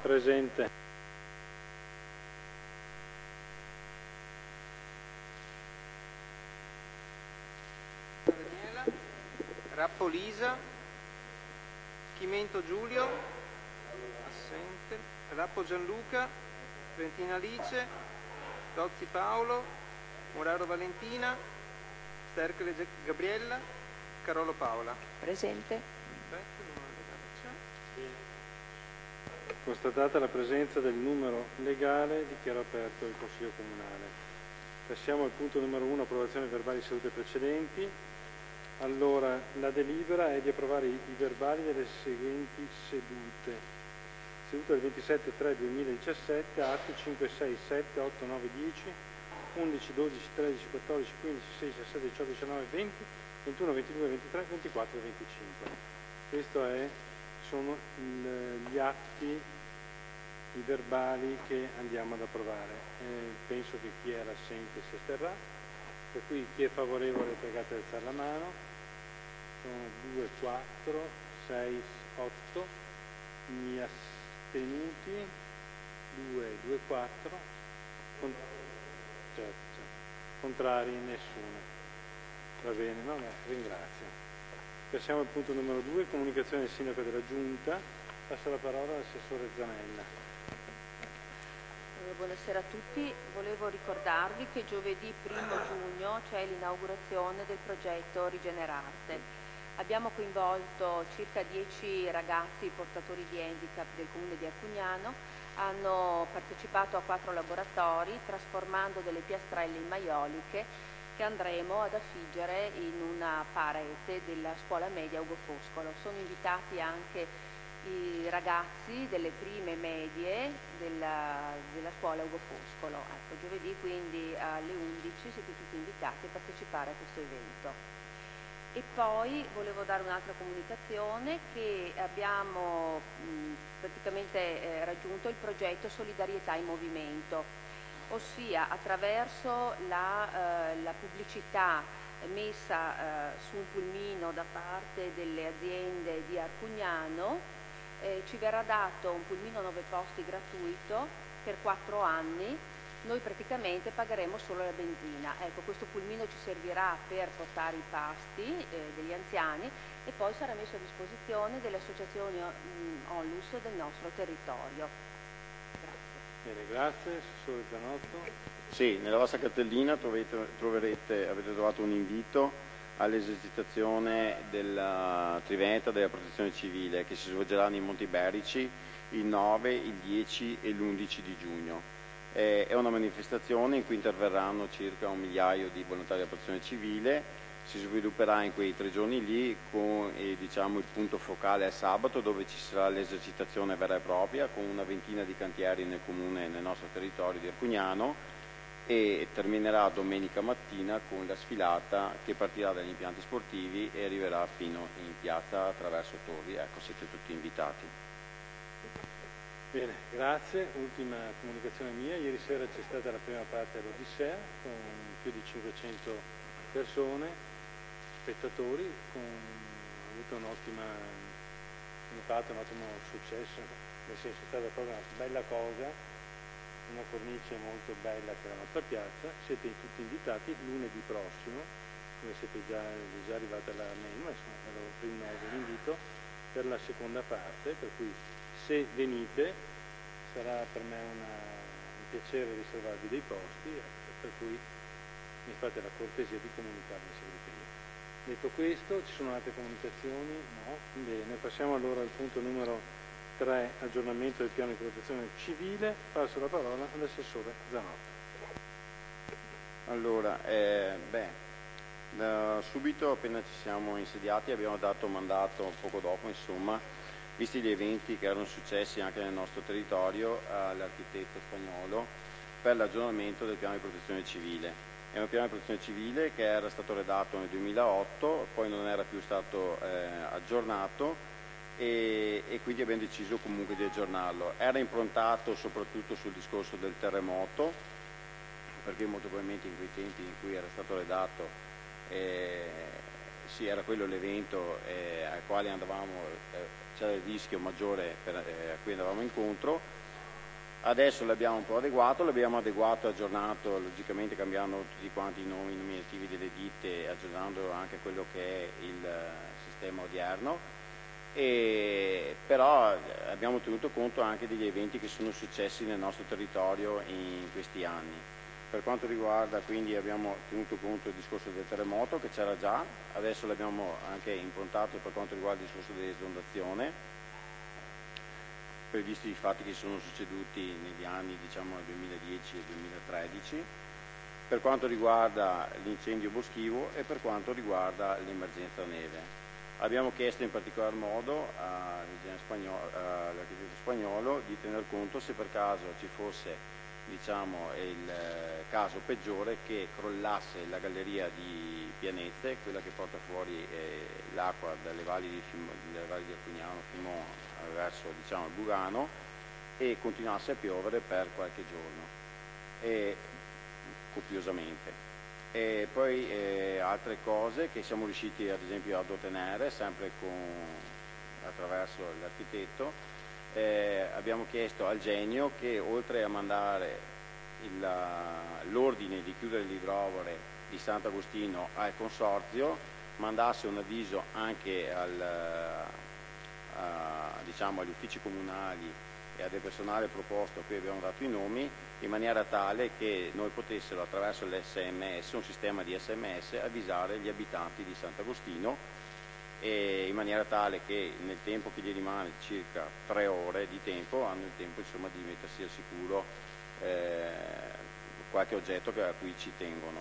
Presente. Daniela, Rappo Lisa, Chimento Giulio, assente, Rappo Gianluca, Trentina Alice, Tozzi Paolo, Moraro Valentina, Stercole Gabriella, Carolo Paola. Presente. Perfetto, il numero legale c'è. Constatata la presenza del numero legale, dichiaro aperto il Consiglio Comunale. Passiamo al punto numero 1, approvazione dei verbali di sedute precedenti. Allora, la delibera è di approvare i verbali delle seguenti sedute. Seduta del 27/3/2017, atti 5, 6, 7, 8, 9, 10, 11, 12, 13, 14, 15, 16, 17, 18, 19, 20, 21, 22, 23, 24 e 25. Questi sono gli atti, i verbali che andiamo ad approvare. Penso che chi era assente si asterrà, per cui chi è favorevole è pregato ad alzare la mano. Sono 2, 4, 6, 8, mi astenuti, 2, 2, 4, contrari nessuno. Va bene, no, ringrazio. Passiamo al punto numero 2, comunicazione del Sindaco della Giunta. Passo la parola all'assessore Zanella. Buonasera a tutti, volevo ricordarvi che giovedì 1 giugno c'è l'inaugurazione del progetto Rigenerarte. Abbiamo coinvolto circa 10 ragazzi portatori di handicap del comune di Arcugnano, hanno partecipato a 4 laboratori trasformando delle piastrelle in maioliche che andremo ad affiggere in una parete della scuola media Ugo Foscolo. Sono invitati anche i ragazzi delle prime medie della scuola Ugo Foscolo. Ecco, giovedì quindi alle 11 siete tutti invitati a partecipare a questo evento. E poi volevo dare un'altra comunicazione che abbiamo praticamente raggiunto il progetto Solidarietà in Movimento, ossia attraverso la pubblicità messa su un pulmino da parte delle aziende di Arcugnano. Ci verrà dato un pulmino 9 posti gratuito per 4 anni, noi praticamente pagheremo solo la benzina. Ecco, questo pulmino ci servirà per portare i pasti degli anziani e poi sarà messo a disposizione delle associazioni ONLUS del nostro territorio. Grazie. Bene, grazie. Assessore Zanotto. Sì, nella vostra cartellina avete trovato un invito all'esercitazione della Triventa della Protezione Civile che si svolgerà nei Monti Berici il 9, il 10 e l'11 di giugno. È una manifestazione in cui interverranno circa 1 migliaio di volontari della Protezione Civile, si svilupperà in quei 3 giorni lì con il punto focale è sabato dove ci sarà l'esercitazione vera e propria con una ventina di cantieri nel comune, nel nostro territorio di Arcugnano, e terminerà domenica mattina con la sfilata che partirà dagli impianti sportivi e arriverà fino in piazza attraverso Torri. Ecco, siete tutti invitati. Bene, grazie. Ultima comunicazione mia. Ieri sera c'è stata la prima parte dell'Odissea con più di 500 persone, spettatori, ha avuto un ottimo impatto, un ottimo successo, nel senso è stata proprio una bella cosa, una cornice molto bella per la nostra piazza. Siete tutti invitati lunedì prossimo, come siete già arrivati alla mail, ma insomma ve lo rinnovo l'invito per la seconda parte, per cui se venite sarà per me un piacere riservarvi dei posti, per cui mi fate la cortesia di comunicare in segreteria. Detto questo, ci sono altre comunicazioni? No? Bene, passiamo allora al punto numero 3, aggiornamento del piano di protezione civile. Passo la parola all'assessore Zanotto. Allora, subito appena ci siamo insediati abbiamo dato mandato, poco dopo insomma, visti gli eventi che erano successi anche nel nostro territorio, all'architetto spagnolo per l'aggiornamento del piano di protezione civile. È un piano di protezione civile che era stato redatto nel 2008, poi non era più stato aggiornato e quindi abbiamo deciso comunque di aggiornarlo. Era improntato soprattutto sul discorso del terremoto, perché molto probabilmente in quei tempi in cui era stato redatto sì, era quello l'evento al quale andavamo, c'era il rischio maggiore a cui andavamo incontro. Adesso l'abbiamo un po' adeguato, aggiornato, logicamente cambiando tutti quanti i nomi nominativi delle ditte, aggiornando anche quello che è il sistema odierno, però abbiamo tenuto conto anche degli eventi che sono successi nel nostro territorio in questi anni. Per quanto riguarda, quindi, abbiamo tenuto conto del discorso del terremoto che c'era già, adesso l'abbiamo anche improntato per quanto riguarda il discorso dell'esondazione, per visti i fatti che sono succeduti negli anni, diciamo, 2010 e 2013, per quanto riguarda l'incendio boschivo e per quanto riguarda l'emergenza neve. Abbiamo chiesto in particolar modo all'architetto Spagnolo di tener conto se per caso ci fosse, diciamo, il caso peggiore, che crollasse la galleria di Pianezze, quella che porta fuori l'acqua dalle valli di Arcugnano fino verso, diciamo, il Bugano, e continuasse a piovere per qualche giorno, copiosamente. E poi altre cose che siamo riusciti ad esempio ad ottenere sempre attraverso l'architetto, abbiamo chiesto al Genio che, oltre a mandare l'ordine di chiudere l'idrovore di Sant'Agostino al consorzio, mandasse un avviso anche diciamo, agli uffici comunali e a del personale proposto, a cui abbiamo dato i nomi, in maniera tale che noi potessero, attraverso l'SMS, un sistema di SMS, avvisare gli abitanti di Sant'Agostino, e in maniera tale che nel tempo che gli rimane, circa 3 ore di tempo, hanno il tempo, insomma, di mettersi al sicuro qualche oggetto a cui ci tengono.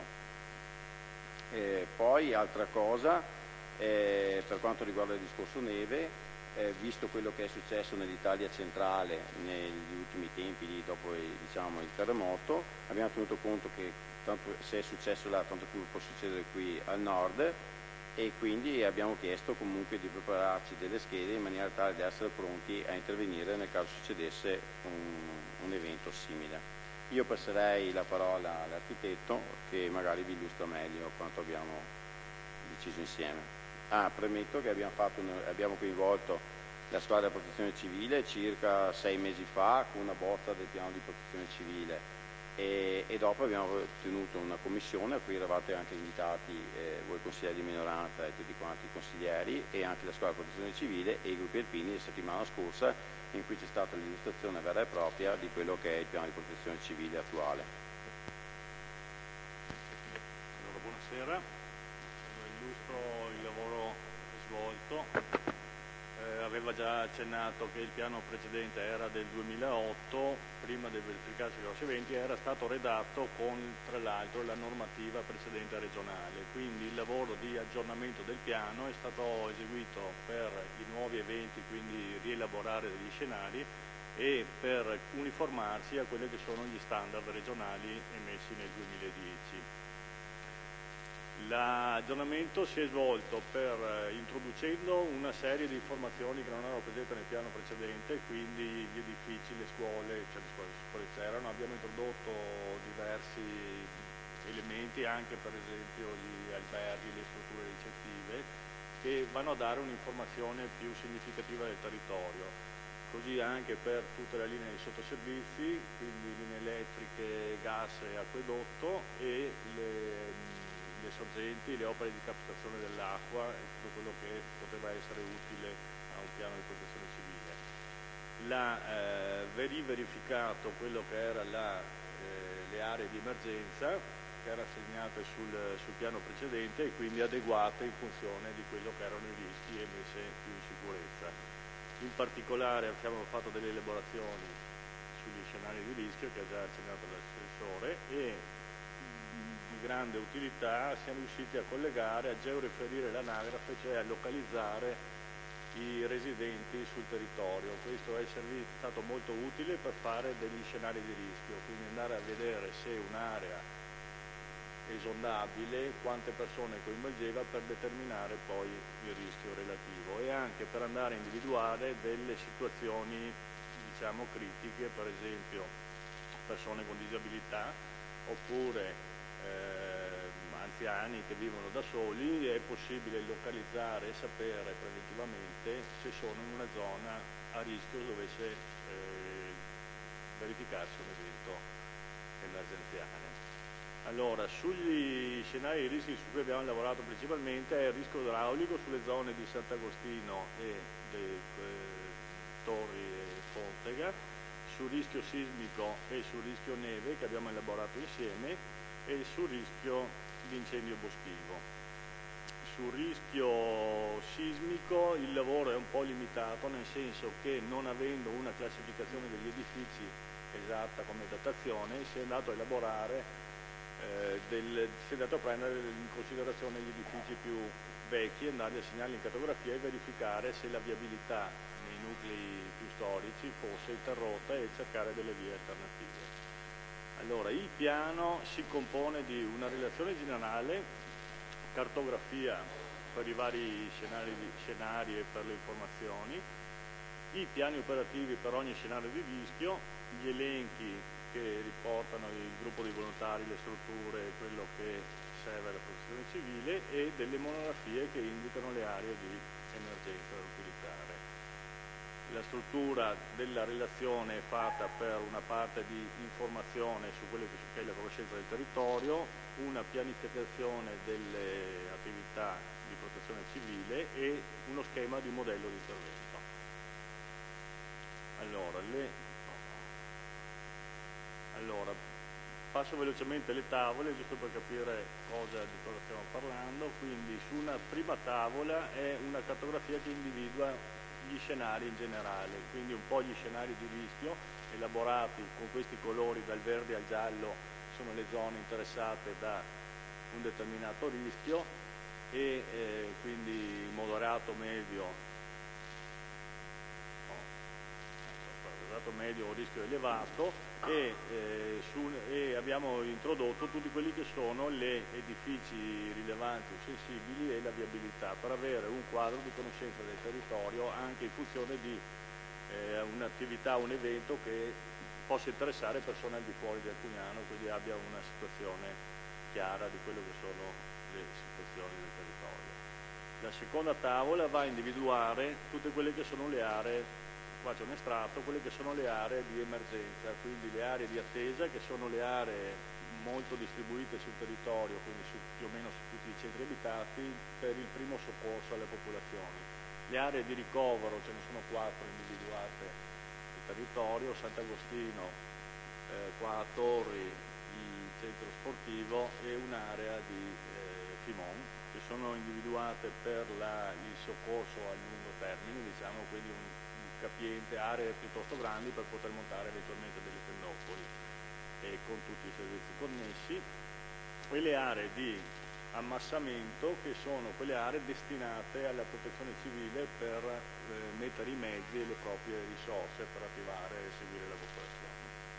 Poi altra cosa, per quanto riguarda il discorso neve, visto quello che è successo nell'Italia centrale negli ultimi tempi, dopo diciamo, il terremoto, abbiamo tenuto conto che se è successo là, tanto più può succedere qui al nord, e quindi abbiamo chiesto comunque di prepararci delle schede in maniera tale da essere pronti a intervenire nel caso succedesse un evento simile. Io passerei la parola all'architetto, che magari vi illustra meglio quanto abbiamo deciso insieme. Premetto che abbiamo coinvolto la squadra di protezione civile circa 6 mesi fa con una bozza del piano di protezione civile, e dopo abbiamo tenuto una commissione a cui eravate anche invitati voi consiglieri di minoranza e tutti quanti i consiglieri, e anche la squadra di protezione civile e i gruppi alpini la settimana scorsa, in cui c'è stata l'illustrazione vera e propria di quello che è il piano di protezione civile attuale. Allora, buonasera. Illustro il lavoro svolto. Aveva già accennato che il piano precedente era del 2008, prima del verificarsi dei grossi eventi, era stato redatto con, tra l'altro, la normativa precedente regionale, quindi il lavoro di aggiornamento del piano è stato eseguito per i nuovi eventi, quindi rielaborare degli scenari e per uniformarsi a quelli che sono gli standard regionali emessi nel 2010. L'aggiornamento si è svolto introducendo una serie di informazioni che non erano presenti nel piano precedente, quindi gli edifici, le scuole c'erano, abbiamo introdotto diversi elementi, anche per esempio gli alberghi, le strutture ricettive, che vanno a dare un'informazione più significativa del territorio. Così anche per tutte le linee di sottoservizi, quindi linee elettriche, gas e acquedotto, e le sorgenti, le opere di captazione dell'acqua e tutto quello che poteva essere utile a un piano di protezione civile. Verificato quello che era le aree di emergenza che erano assegnate sul piano precedente, e quindi adeguate in funzione di quello che erano i rischi e messe più in sicurezza. In particolare abbiamo fatto delle elaborazioni sugli scenari di rischio che ha già accennato l'assessore, e grande utilità siamo riusciti a collegare, a georeferire l'anagrafe, cioè a localizzare i residenti sul territorio. Questo è stato molto utile per fare degli scenari di rischio, quindi andare a vedere se un'area esondabile, quante persone coinvolgeva, per determinare poi il rischio relativo, e anche per andare a individuare delle situazioni, diciamo, critiche, per esempio persone con disabilità, oppure anziani che vivono da soli, è possibile localizzare e sapere preventivamente se sono in una zona a rischio dovesse verificarsi un evento emergenziale. Allora, sugli scenari di rischi su cui abbiamo lavorato principalmente è il rischio idraulico sulle zone di Sant'Agostino e Torri e Fontega, sul rischio sismico e sul rischio neve che abbiamo elaborato insieme e sul rischio di incendio boschivo. Sul rischio sismico il lavoro è un po' limitato, nel senso che non avendo una classificazione degli edifici esatta come datazione si è andato a elaborare si è andato a prendere in considerazione gli edifici più vecchi, andare a segnarli in cartografia e verificare se la viabilità nei nuclei più storici fosse interrotta e cercare delle vie alternative. Allora, il piano si compone di una relazione generale, cartografia per i vari scenari e per le informazioni, i piani operativi per ogni scenario di rischio, gli elenchi che riportano il gruppo di volontari, le strutture, quello che serve alla protezione civile e delle monografie che indicano le aree di emergenza da utilizzare. La struttura della relazione è fatta per una parte di informazione su quello che è la conoscenza del territorio, una pianificazione delle attività di protezione civile e uno schema di modello di intervento. Allora, passo velocemente le tavole giusto per capire di cosa stiamo parlando. Quindi su una prima tavola è una cartografia che individua gli scenari in generale, quindi un po' gli scenari di rischio elaborati con questi colori dal verde al giallo sono le zone interessate da un determinato rischio e quindi moderato, medio o rischio elevato e abbiamo introdotto tutti quelli che sono gli edifici rilevanti o sensibili e la viabilità per avere un quadro di conoscenza del territorio anche in funzione di un'attività, un evento che possa interessare persone al di fuori del Pugnano, quindi abbia una situazione chiara di quello che sono le situazioni del territorio. La seconda tavola va a individuare tutte quelle che sono le aree, qua c'è un estratto, quelle che sono le aree di emergenza, quindi le aree di attesa che sono le aree molto distribuite sul territorio, quindi più o meno su tutti i centri abitati per il primo soccorso alle popolazioni. Le aree di ricovero, ce ne sono 4 individuate sul territorio, Sant'Agostino, qua a Torri, il centro sportivo e un'area di Fimon, che sono individuate per il soccorso a lungo termine, diciamo, quindi capiente, aree piuttosto grandi per poter montare eventualmente delle tendopoli con tutti i servizi connessi, e le aree di ammassamento che sono quelle aree destinate alla protezione civile per mettere i mezzi e le proprie risorse per attivare e seguire la popolazione.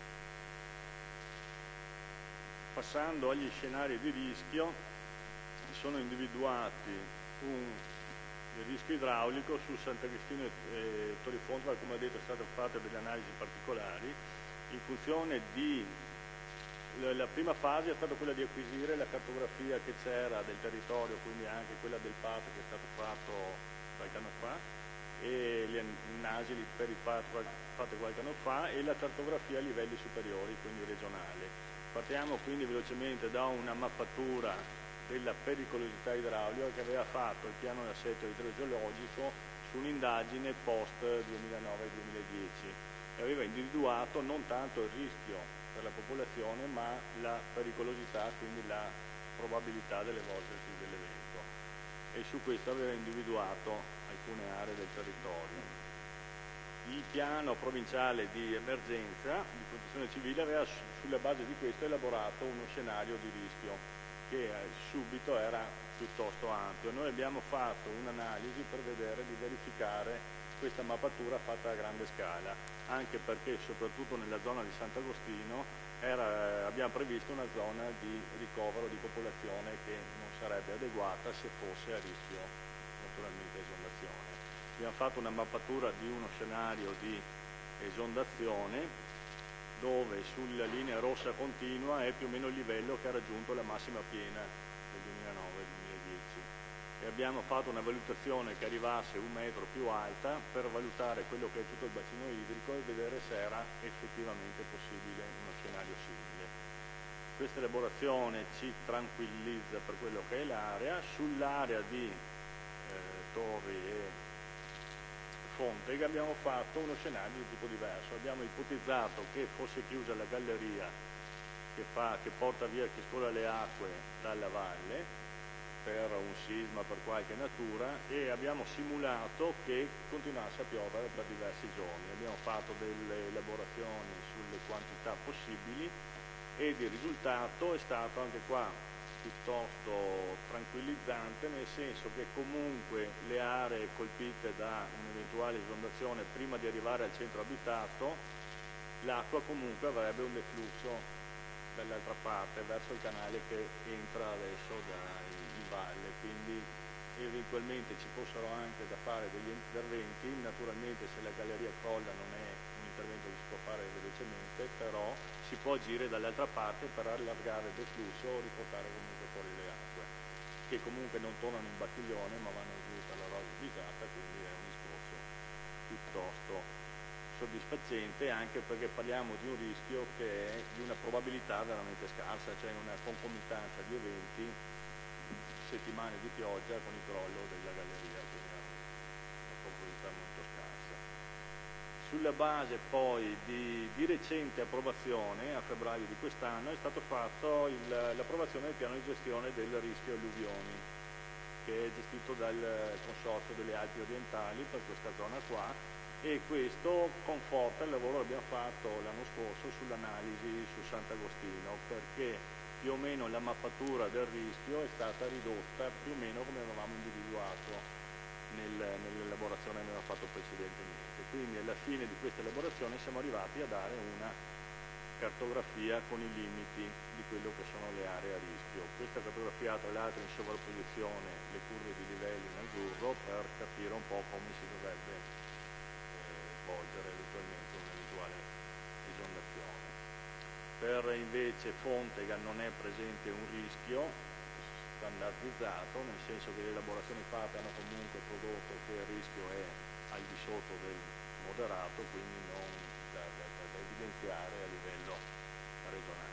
Passando agli scenari di rischio, sono individuati il rischio idraulico su Sant'Agostino e Torrifonte, come ho detto, sono state fatte delle analisi particolari in funzione di la prima fase è stata quella di acquisire la cartografia che c'era del territorio, quindi anche quella del PAT che è stato fatto qualche anno fa e le analisi per il PAT fatte qualche anno fa e la cartografia a livelli superiori, quindi regionale. Partiamo quindi velocemente da una mappatura della pericolosità idraulica che aveva fatto il piano di assetto idrogeologico su un'indagine post 2009-2010 e aveva individuato non tanto il rischio per la popolazione ma la pericolosità, quindi la probabilità dell'evolversi dell'evento, e su questo aveva individuato alcune aree del territorio. Il piano provinciale di emergenza di protezione civile aveva sulla base di questo elaborato uno scenario di rischio che subito era piuttosto ampio. Noi abbiamo fatto un'analisi per vedere di verificare questa mappatura fatta a grande scala, anche perché soprattutto nella zona di Sant'Agostino abbiamo previsto una zona di ricovero di popolazione che non sarebbe adeguata se fosse a rischio naturalmente esondazione. Abbiamo fatto una mappatura di uno scenario di esondazione dove sulla linea rossa continua è più o meno il livello che ha raggiunto la massima piena del e abbiamo fatto una valutazione che arrivasse 1 metro più alta per valutare quello che è tutto il bacino idrico e vedere se era effettivamente possibile uno scenario simile. Questa elaborazione ci tranquillizza per quello che è l'area. Sull'area di Torri e Fontega abbiamo fatto uno scenario di tipo diverso. Abbiamo ipotizzato che fosse chiusa la galleria che porta via, che scola le acque dalla valle per un sisma, per qualche natura, e abbiamo simulato che continuasse a piovere per diversi giorni. Abbiamo fatto delle elaborazioni sulle quantità possibili ed il risultato è stato anche qua piuttosto tranquillizzante, nel senso che comunque le aree colpite da un'eventuale esondazione prima di arrivare al centro abitato, l'acqua comunque avrebbe un deflusso dall'altra parte verso il canale che entra adesso in valle, quindi eventualmente ci fossero anche da fare degli interventi. Naturalmente se la galleria crolla non è un intervento che si può fare velocemente, però si può agire dall'altra parte per allargare il deflusso o riportare comunque fuori le acque, che comunque non tornano in bacchiglione ma vanno giù per la rosa bisata, quindi è un discorso piuttosto soddisfacente, anche perché parliamo di un rischio che è di una probabilità veramente scarsa, cioè una concomitanza di eventi, settimane di pioggia con il crollo della galleria, quindi una probabilità molto scarsa. Sulla base poi di recente approvazione, a febbraio di quest'anno, è stato fatto l'approvazione del piano di gestione del rischio alluvioni, che è gestito dal Consorzio delle Alpi Orientali per questa zona qua, e questo conforta il lavoro che abbiamo fatto l'anno scorso sull'analisi su Sant'Agostino, perché più o meno la mappatura del rischio è stata ridotta più o meno come avevamo individuato nell'elaborazione che avevamo fatto precedentemente. Quindi alla fine di questa elaborazione siamo arrivati a dare una cartografia con i limiti di quello che sono le aree a rischio. Questa cartografia tra l'altro in sovrapposizione le curve di livello in azzurro per capire un po' come si dovrebbe svolgere eventualmente un'eventuale esondazione. Per invece Fontega non è presente un rischio standardizzato, nel senso che le elaborazioni fatte hanno comunque prodotto che il rischio è al di sotto del moderato, quindi non da evidenziare a livello regionale.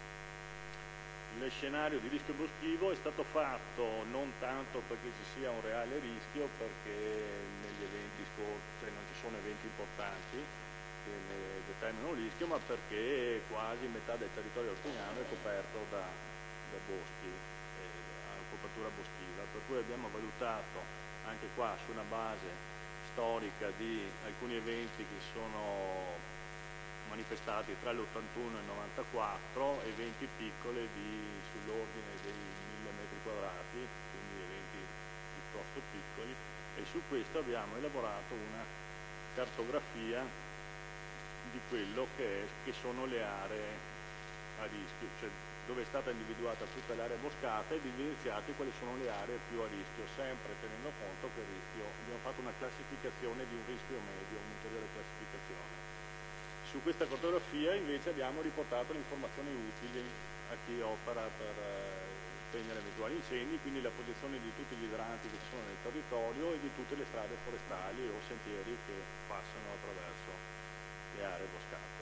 Lo scenario di rischio boschivo è stato fatto non tanto perché ci sia un reale rischio, perché negli eventi scorsi non ci sono eventi importanti che ne determinano il rischio, ma perché quasi metà del territorio alpiniano è coperto da boschi, ha una copertura boschiva, per cui abbiamo valutato anche qua su una base storica di alcuni eventi che sono manifestati tra l'81 e il 94, eventi piccoli sull'ordine dei 1000 metri quadrati, quindi eventi piuttosto piccoli, e su questo abbiamo elaborato una cartografia di quello che sono le aree a rischio, cioè dove è stata individuata tutta l'area boscata ed evidenziati quali sono le aree più a rischio, sempre tenendo conto che il rischio, abbiamo fatto una classificazione di un rischio medio, un'ulteriore classificazione. Su questa cartografia invece abbiamo riportato le informazioni utili a chi opera per spegnere eventuali incendi, quindi la posizione di tutti gli idranti che ci sono nel territorio e di tutte le strade forestali o sentieri che passano attraverso le aree boscate.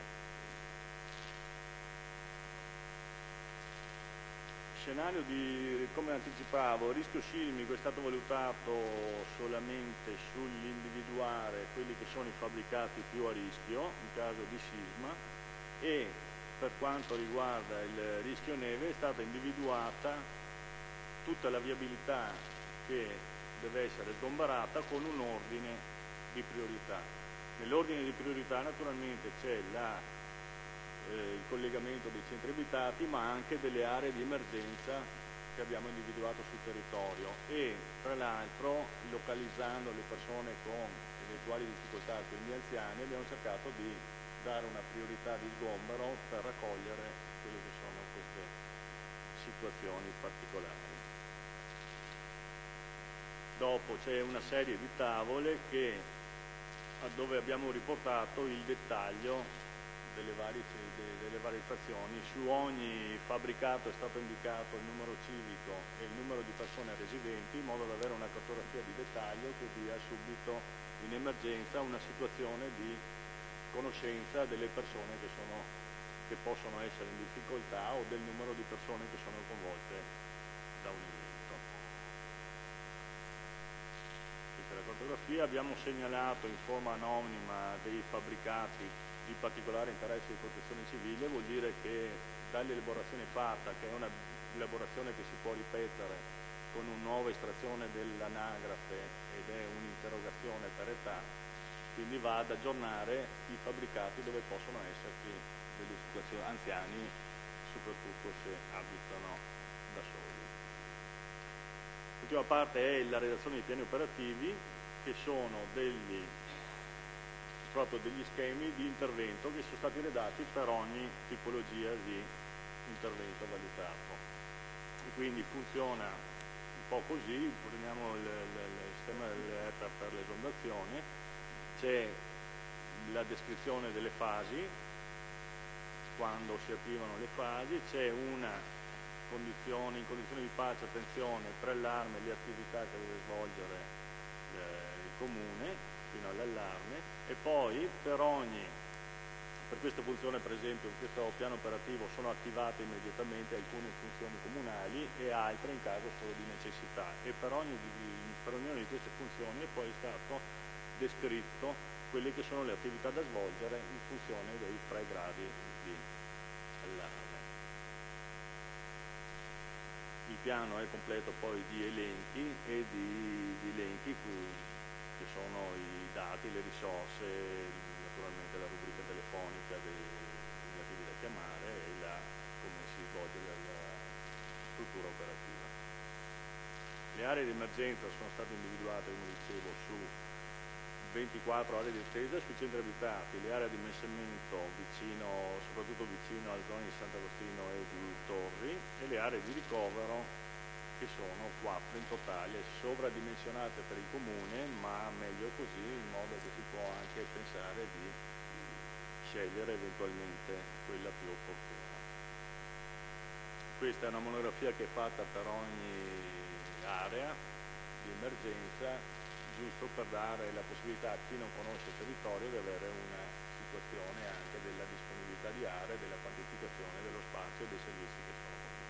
Scenario come anticipavo, il rischio sismico è stato valutato solamente sull'individuare quelli che sono i fabbricati più a rischio in caso di sisma, e per quanto riguarda il rischio neve è stata individuata tutta la viabilità che deve essere sgomberata con un ordine di priorità. Nell'ordine di priorità naturalmente c'è il collegamento dei centri abitati, ma anche delle aree di emergenza che abbiamo individuato sul territorio, e tra l'altro localizzando le persone con eventuali difficoltà, quindi anziani, abbiamo cercato di dare una priorità di sgombero per raccogliere quelle che sono queste situazioni particolari. Dopo c'è una serie di tavole dove abbiamo riportato il dettaglio delle varie stazioni. Su ogni fabbricato è stato indicato il numero civico e il numero di persone residenti, in modo da avere una cartografia di dettaglio che dia subito in emergenza una situazione di conoscenza delle persone che possono essere in difficoltà o del numero di persone che sono coinvolte da un evento. Questa è la cartografia. Abbiamo segnalato in forma anonima dei fabbricati di particolare interesse di protezione civile. Vuol dire che dall'elaborazione fatta, che è una elaborazione che si può ripetere con una nuova estrazione dell'anagrafe ed è un'interrogazione per età, quindi va ad aggiornare i fabbricati dove possono esserci delle situazioni, anziani soprattutto se abitano da soli. L'ultima parte è la redazione dei piani operativi, che sono proprio degli schemi di intervento che sono stati redatti per ogni tipologia di intervento valutato. E quindi funziona un po' così: prendiamo il sistema dell'ERTA per l'esondazione, c'è la descrizione delle fasi, quando si attivano le fasi, c'è una condizione, in condizione di pace, attenzione, preallarme, le attività che deve svolgere il comune fino all'allarme, e poi per questa funzione, per esempio in questo piano operativo, sono attivate immediatamente alcune funzioni comunali e altre in caso solo di necessità, e per ognuna di queste funzioni è poi stato descritto quelle che sono le attività da svolgere in funzione dei 3 gradi di allarme. Il piano è completo poi di elenchi e di elenchi che sono i dati, le risorse, naturalmente la rubrica telefonica relativi da chiamare e come si svolge la struttura operativa. Le aree di emergenza sono state individuate, come dicevo, su 24 aree di attesa sui centri abitati, le aree di ammessamento soprattutto vicino alle zone di Sant'Agostino e di Torri, e le aree di ricovero, che sono 4 in totale, sovradimensionate per il comune, ma meglio così, in modo che si può anche pensare di scegliere eventualmente quella più opportuna. Questa è una monografia che è fatta per ogni area di emergenza, giusto per dare la possibilità a chi non conosce il territorio di avere una situazione anche della disponibilità di aree, della quantificazione dello spazio e dei servizi che sono connessi.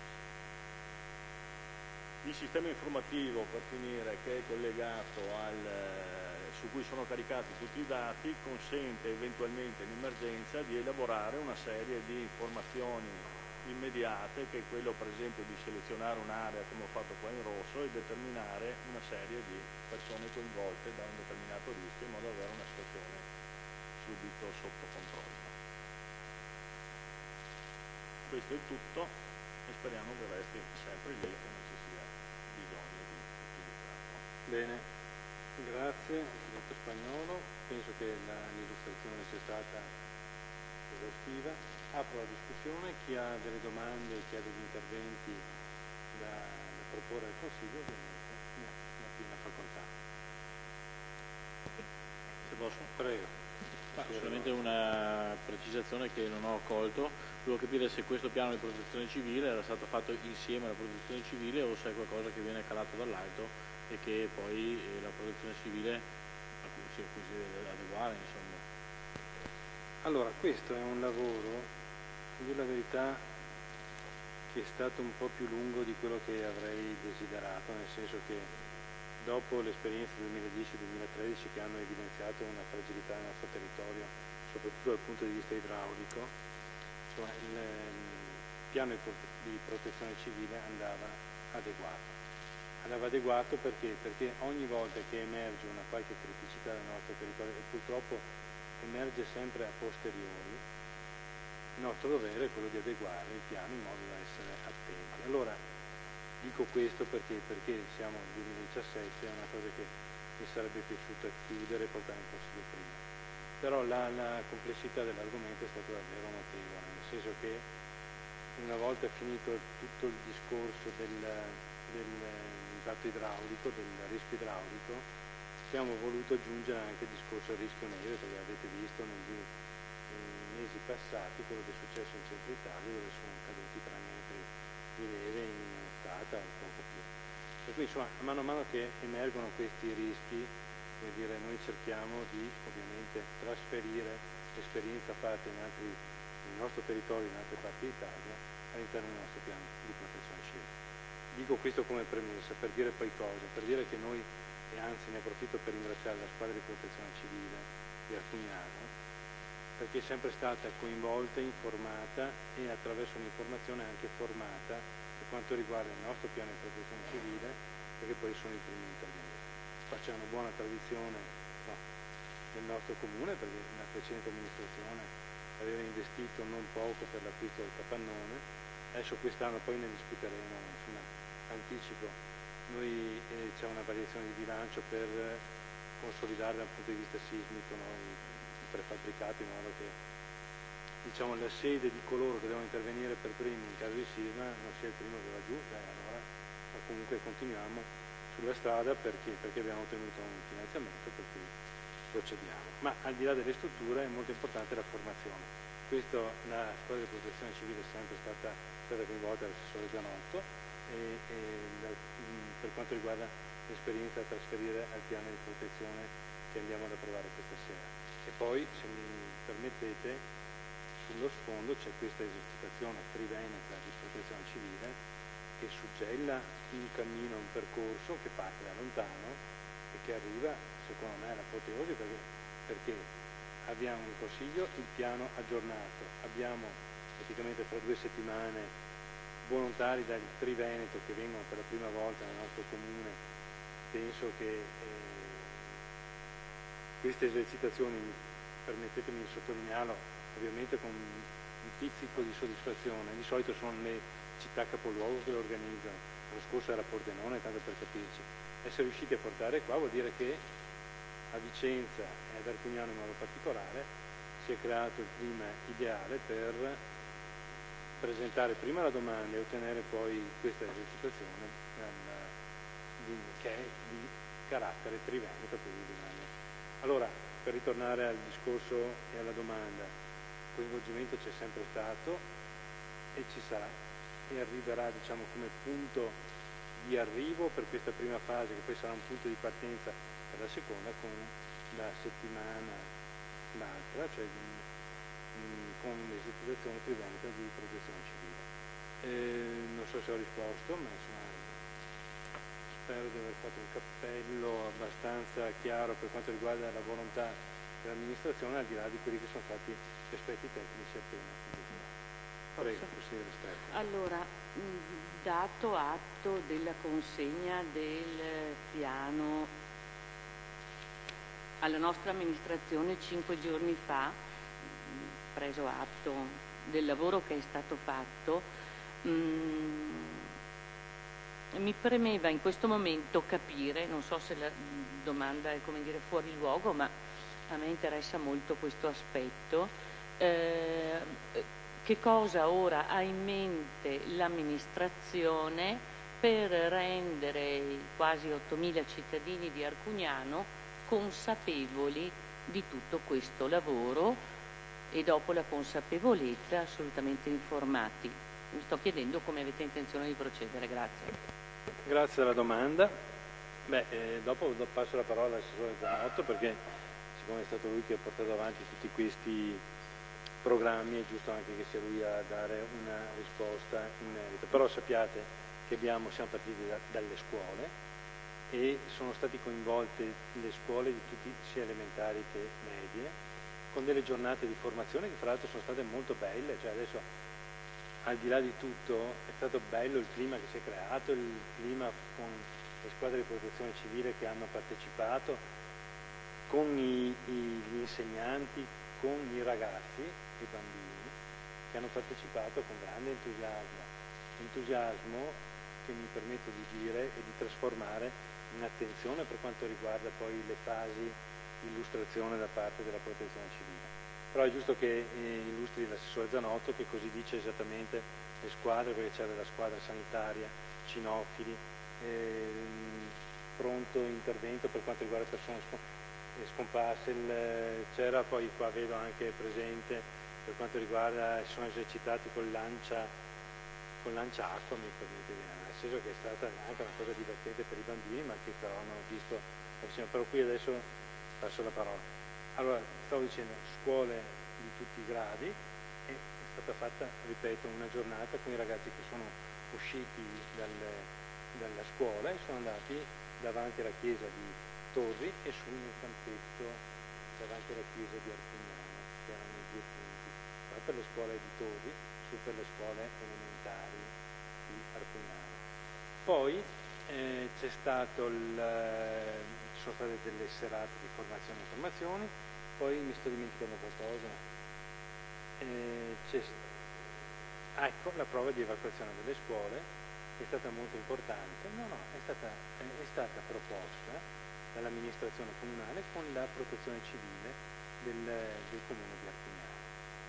Il sistema informativo, per finire, che è collegato su cui sono caricati tutti i dati, consente eventualmente in emergenza di elaborare una serie di informazioni immediate, che è quello per esempio di selezionare un'area come ho fatto qua in rosso e determinare una serie di persone coinvolte da un determinato rischio, in modo da avere una situazione subito sotto controllo. Questo è tutto e speriamo che resti sempre lì, che non ci sia bisogno di utilizzarlo. Bene, grazie dottor Spagnolo, penso che l'illustrazione sia stata esaustiva. Apro la discussione, chi ha delle domande, chi ha degli interventi da proporre al Consiglio, ovviamente ne ha la piena facoltà. Se posso? Prego. Solamente una precisazione che non ho colto: volevo capire se questo piano di protezione civile era stato fatto insieme alla protezione civile o se è qualcosa che viene calato dall'alto e che poi la protezione civile a cui si deve adeguare, insomma. Allora, questo è un lavoro, di la verità, che è stato un po' più lungo di quello che avrei desiderato, nel senso che dopo l'esperienza 2010-2013 che hanno evidenziato una fragilità nel nostro territorio, soprattutto dal punto di vista idraulico, insomma, il piano di protezione civile andava adeguato perché ogni volta che emerge una qualche criticità nel nostro territorio, e purtroppo emerge sempre a posteriori, il nostro dovere è quello di adeguare il piano in modo da essere attenti. Allora, dico questo perché siamo nel 2017, è una cosa che mi sarebbe piaciuto chiudere e portare in consiglio prima. Però la complessità dell'argomento è stata davvero notevole, nel senso che una volta finito tutto il discorso dell'impatto idraulico, del rischio idraulico, abbiamo voluto aggiungere anche il discorso del rischio neve, perché avete visto nei mesi mesi passati, quello che è successo in centro Italia, dove sono caduti 3 metri di neve in nottata o poco più. Per cui insomma, a mano che emergono questi rischi, come dire, noi cerchiamo di ovviamente trasferire l'esperienza fatta nel nostro territorio, in altre parti d'Italia, all'interno del nostro piano di protezione civile. Dico questo come premessa per dire poi cosa? Per dire che noi, e anzi ne approfitto per ringraziare la squadra di protezione civile di Arcugnano, perché è sempre stata coinvolta, informata e attraverso un'informazione anche formata per quanto riguarda il nostro piano di protezione civile, perché poi sono i primi interventi. Qua c'è una buona tradizione del nostro comune, perché la precedente amministrazione aveva investito non poco per l'acquisto del capannone, adesso quest'anno poi ne discuteremo, insomma, anticipo. Noi c'è una variazione di bilancio per consolidare dal punto di vista sismico i prefabbricati, in modo che diciamo, la sede di coloro che devono intervenire per primi in caso di sisma non sia il primo che va giù, allora ma comunque continuiamo sulla strada perché abbiamo ottenuto un finanziamento, per cui procediamo. Ma al di là delle strutture è molto importante la formazione. Questo la squadra di protezione civile è sempre stata coinvolta dall'assessore Zanotto per quanto riguarda l'esperienza da trasferire al piano di protezione che andiamo ad approvare questa sera. E poi, se mi permettete, sullo sfondo c'è questa esercitazione triveneta di protezione civile che suggella un cammino, un percorso che parte da lontano e che arriva, secondo me, all'apoteosi perché abbiamo in consiglio il piano aggiornato, abbiamo praticamente fra 2 settimane volontari dal Triveneto che vengono per la prima volta nel nostro comune. Penso che queste esercitazioni, permettetemi di sottolinearlo, ovviamente con un pizzico di soddisfazione, di solito sono le città capoluogo che lo organizzano, l'anno scorso era Pordenone, tanto per capirci. Essere riusciti a portare qua vuol dire che a Vicenza e ad Arcugnano in modo particolare si è creato il clima ideale per presentare prima la domanda e ottenere poi questa esercitazione che è di carattere triveneto. Allora, per ritornare al discorso e alla domanda, il coinvolgimento c'è sempre stato e ci sarà e arriverà, diciamo, come punto di arrivo per questa prima fase, che poi sarà un punto di partenza per la seconda, con la settimana l'altra, cioè con l'esercitazione triveneta di protezione civile. Non so se ho risposto, ma insomma spero di aver fatto un cappello abbastanza chiaro per quanto riguarda la volontà dell'amministrazione, al di là di quelli che sono stati gli aspetti tecnici appena indicati. Prego, consigliere Stefano. Allora, dato atto della consegna del piano alla nostra amministrazione 5 giorni fa, preso atto del lavoro che è stato fatto, mi premeva in questo momento capire, non so se la domanda è, come dire, fuori luogo, ma a me interessa molto questo aspetto, che cosa ora ha in mente l'amministrazione per rendere i quasi 8.000 cittadini di Arcugnano consapevoli di tutto questo lavoro e dopo la consapevolezza assolutamente informati. Mi sto chiedendo come avete intenzione di procedere. Grazie. Grazie della domanda. Dopo passo la parola all'assessore Zanotto, perché siccome è stato lui che ha portato avanti tutti questi programmi è giusto anche che sia lui a dare una risposta in merito. Però sappiate che siamo partiti dalle scuole e sono stati coinvolte le scuole di tutti, sia elementari che medie, con delle giornate di formazione che fra l'altro sono state molto belle, cioè adesso al di là di tutto è stato bello il clima che si è creato, il clima con le squadre di protezione civile che hanno partecipato, con gli insegnanti, con i ragazzi, i bambini, che hanno partecipato con grande entusiasmo che mi permetto di dire e di trasformare in attenzione per quanto riguarda poi le fasi di illustrazione da parte della protezione civile. Però è giusto che illustri l'assessore Zanotto, che così dice esattamente le squadre, perché c'era la squadra sanitaria, cinofili, pronto intervento per quanto riguarda persone scomparse, c'era poi qua vedo anche presente per quanto riguarda, si sono esercitati con lanciacqua, mi permette di dire, nel senso che è stata anche una cosa divertente per i bambini, ma che però hanno visto la vicenda. Però qui adesso passo la parola. Allora, stavo dicendo, scuole di tutti i gradi, e è stata fatta, ripeto, una giornata con i ragazzi che sono usciti dalla scuola e sono andati davanti alla chiesa di Torri e su un campetto davanti alla chiesa di Arpignano, che erano i due punti, per le scuole di Torri, su per le scuole elementari di Arpignano. Poi c'è stato ci sono state delle serate di formazione e informazioni, poi mi sto dimenticando qualcosa. Ecco, la prova di evacuazione delle scuole è stata molto importante, è stata proposta dall'amministrazione comunale con la protezione civile del comune di Arpignano,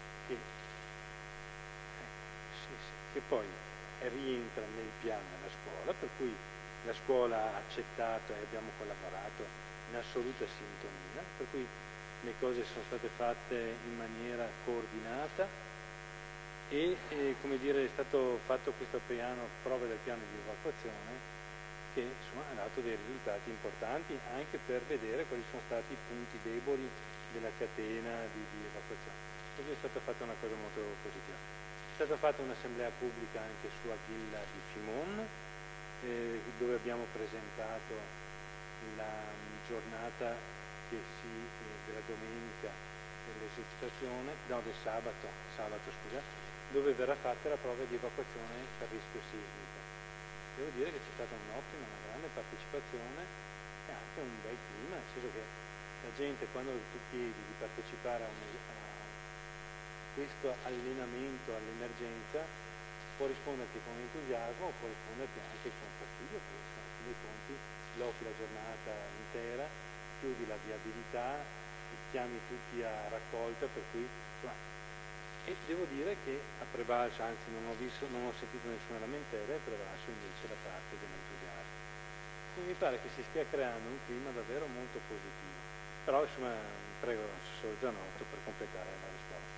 che poi rientra nel piano della scuola, per cui la scuola ha accettato e abbiamo collaborato in assoluta sintonia, per cui le cose sono state fatte in maniera coordinata e come dire, è stato fatto questo prova del piano di evacuazione che insomma ha dato dei risultati importanti anche per vedere quali sono stati i punti deboli della catena di evacuazione. Quindi è stata fatta una cosa molto positiva. È stata fatta un'assemblea pubblica anche sulla villa di Fimon, dove abbiamo presentato la giornata della domenica dell'esercitazione, del sabato scusa, dove verrà fatta la prova di evacuazione per rischio sismico. Devo dire che c'è stata una grande partecipazione e anche un bel clima, nel senso che la gente, quando tu chiedi di partecipare a questo allenamento all'emergenza, può risponderti con entusiasmo o può risponderti anche con fastidio, perché sono in fin dei conti blocchi la giornata intera, chiudi la viabilità, chiami tutti a raccolta, per cui insomma, e devo dire che ha prevalso, anzi non ho sentito nessuna lamentela, è prevalso invece la parte dell'entusiasmo. Quindi mi pare che si stia creando un clima davvero molto positivo. Però insomma prego Assessore Zanotto per completare la risposta.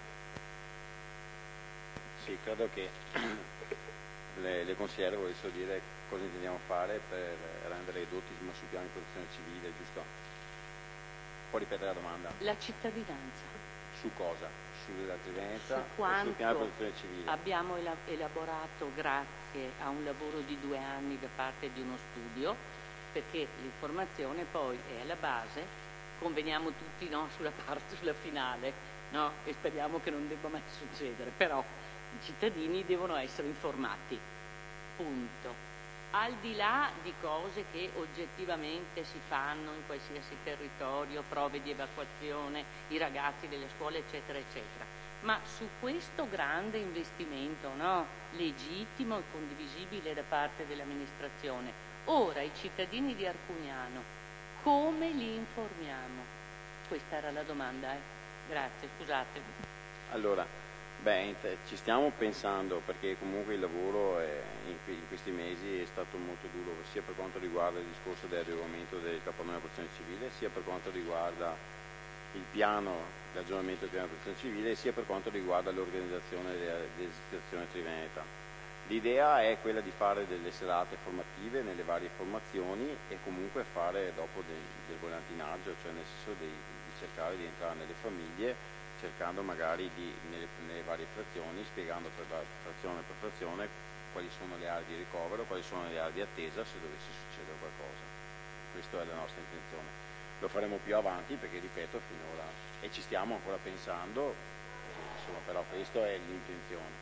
Sì, credo che le consigliere volessero dire cosa intendiamo fare per rendere ridotti sul piano di protezione civile, giusto? Può ripetere la domanda? La cittadinanza. Su cosa? Sulla Triveneta Su quanto sul piano di protezione civile? Abbiamo elaborato grazie a un lavoro di 2 anni da parte di uno studio, perché l'informazione poi è alla base, conveniamo tutti sulla finale, no? E speriamo che non debba mai succedere, però i cittadini devono essere informati, punto. Al di là di cose che oggettivamente si fanno in qualsiasi territorio, prove di evacuazione, i ragazzi delle scuole, eccetera, eccetera, ma su questo grande investimento, no? Legittimo e condivisibile da parte dell'amministrazione, ora i cittadini di Arcugnano come li informiamo? Questa era la domanda, Grazie, scusate. Allora, ci stiamo pensando, perché comunque il lavoro in questi mesi è stato molto duro, sia per quanto riguarda il discorso dell'adeguamento del capannone della protezione civile, sia per quanto riguarda il piano, l'aggiornamento del piano di protezione civile, sia per quanto riguarda l'organizzazione dell'esercitazione Triveneta. L'idea è quella di fare delle serate formative nelle varie formazioni e comunque fare dopo del volantinaggio, cioè nel senso di cercare di entrare nelle famiglie, cercando magari nelle varie frazioni, spiegando frazione per frazione quali sono le aree di ricovero, quali sono le aree di attesa se dovesse succedere qualcosa. Questa è la nostra intenzione. Lo faremo più avanti perché, ripeto, finora, e ci stiamo ancora pensando, insomma, però questa è l'intenzione.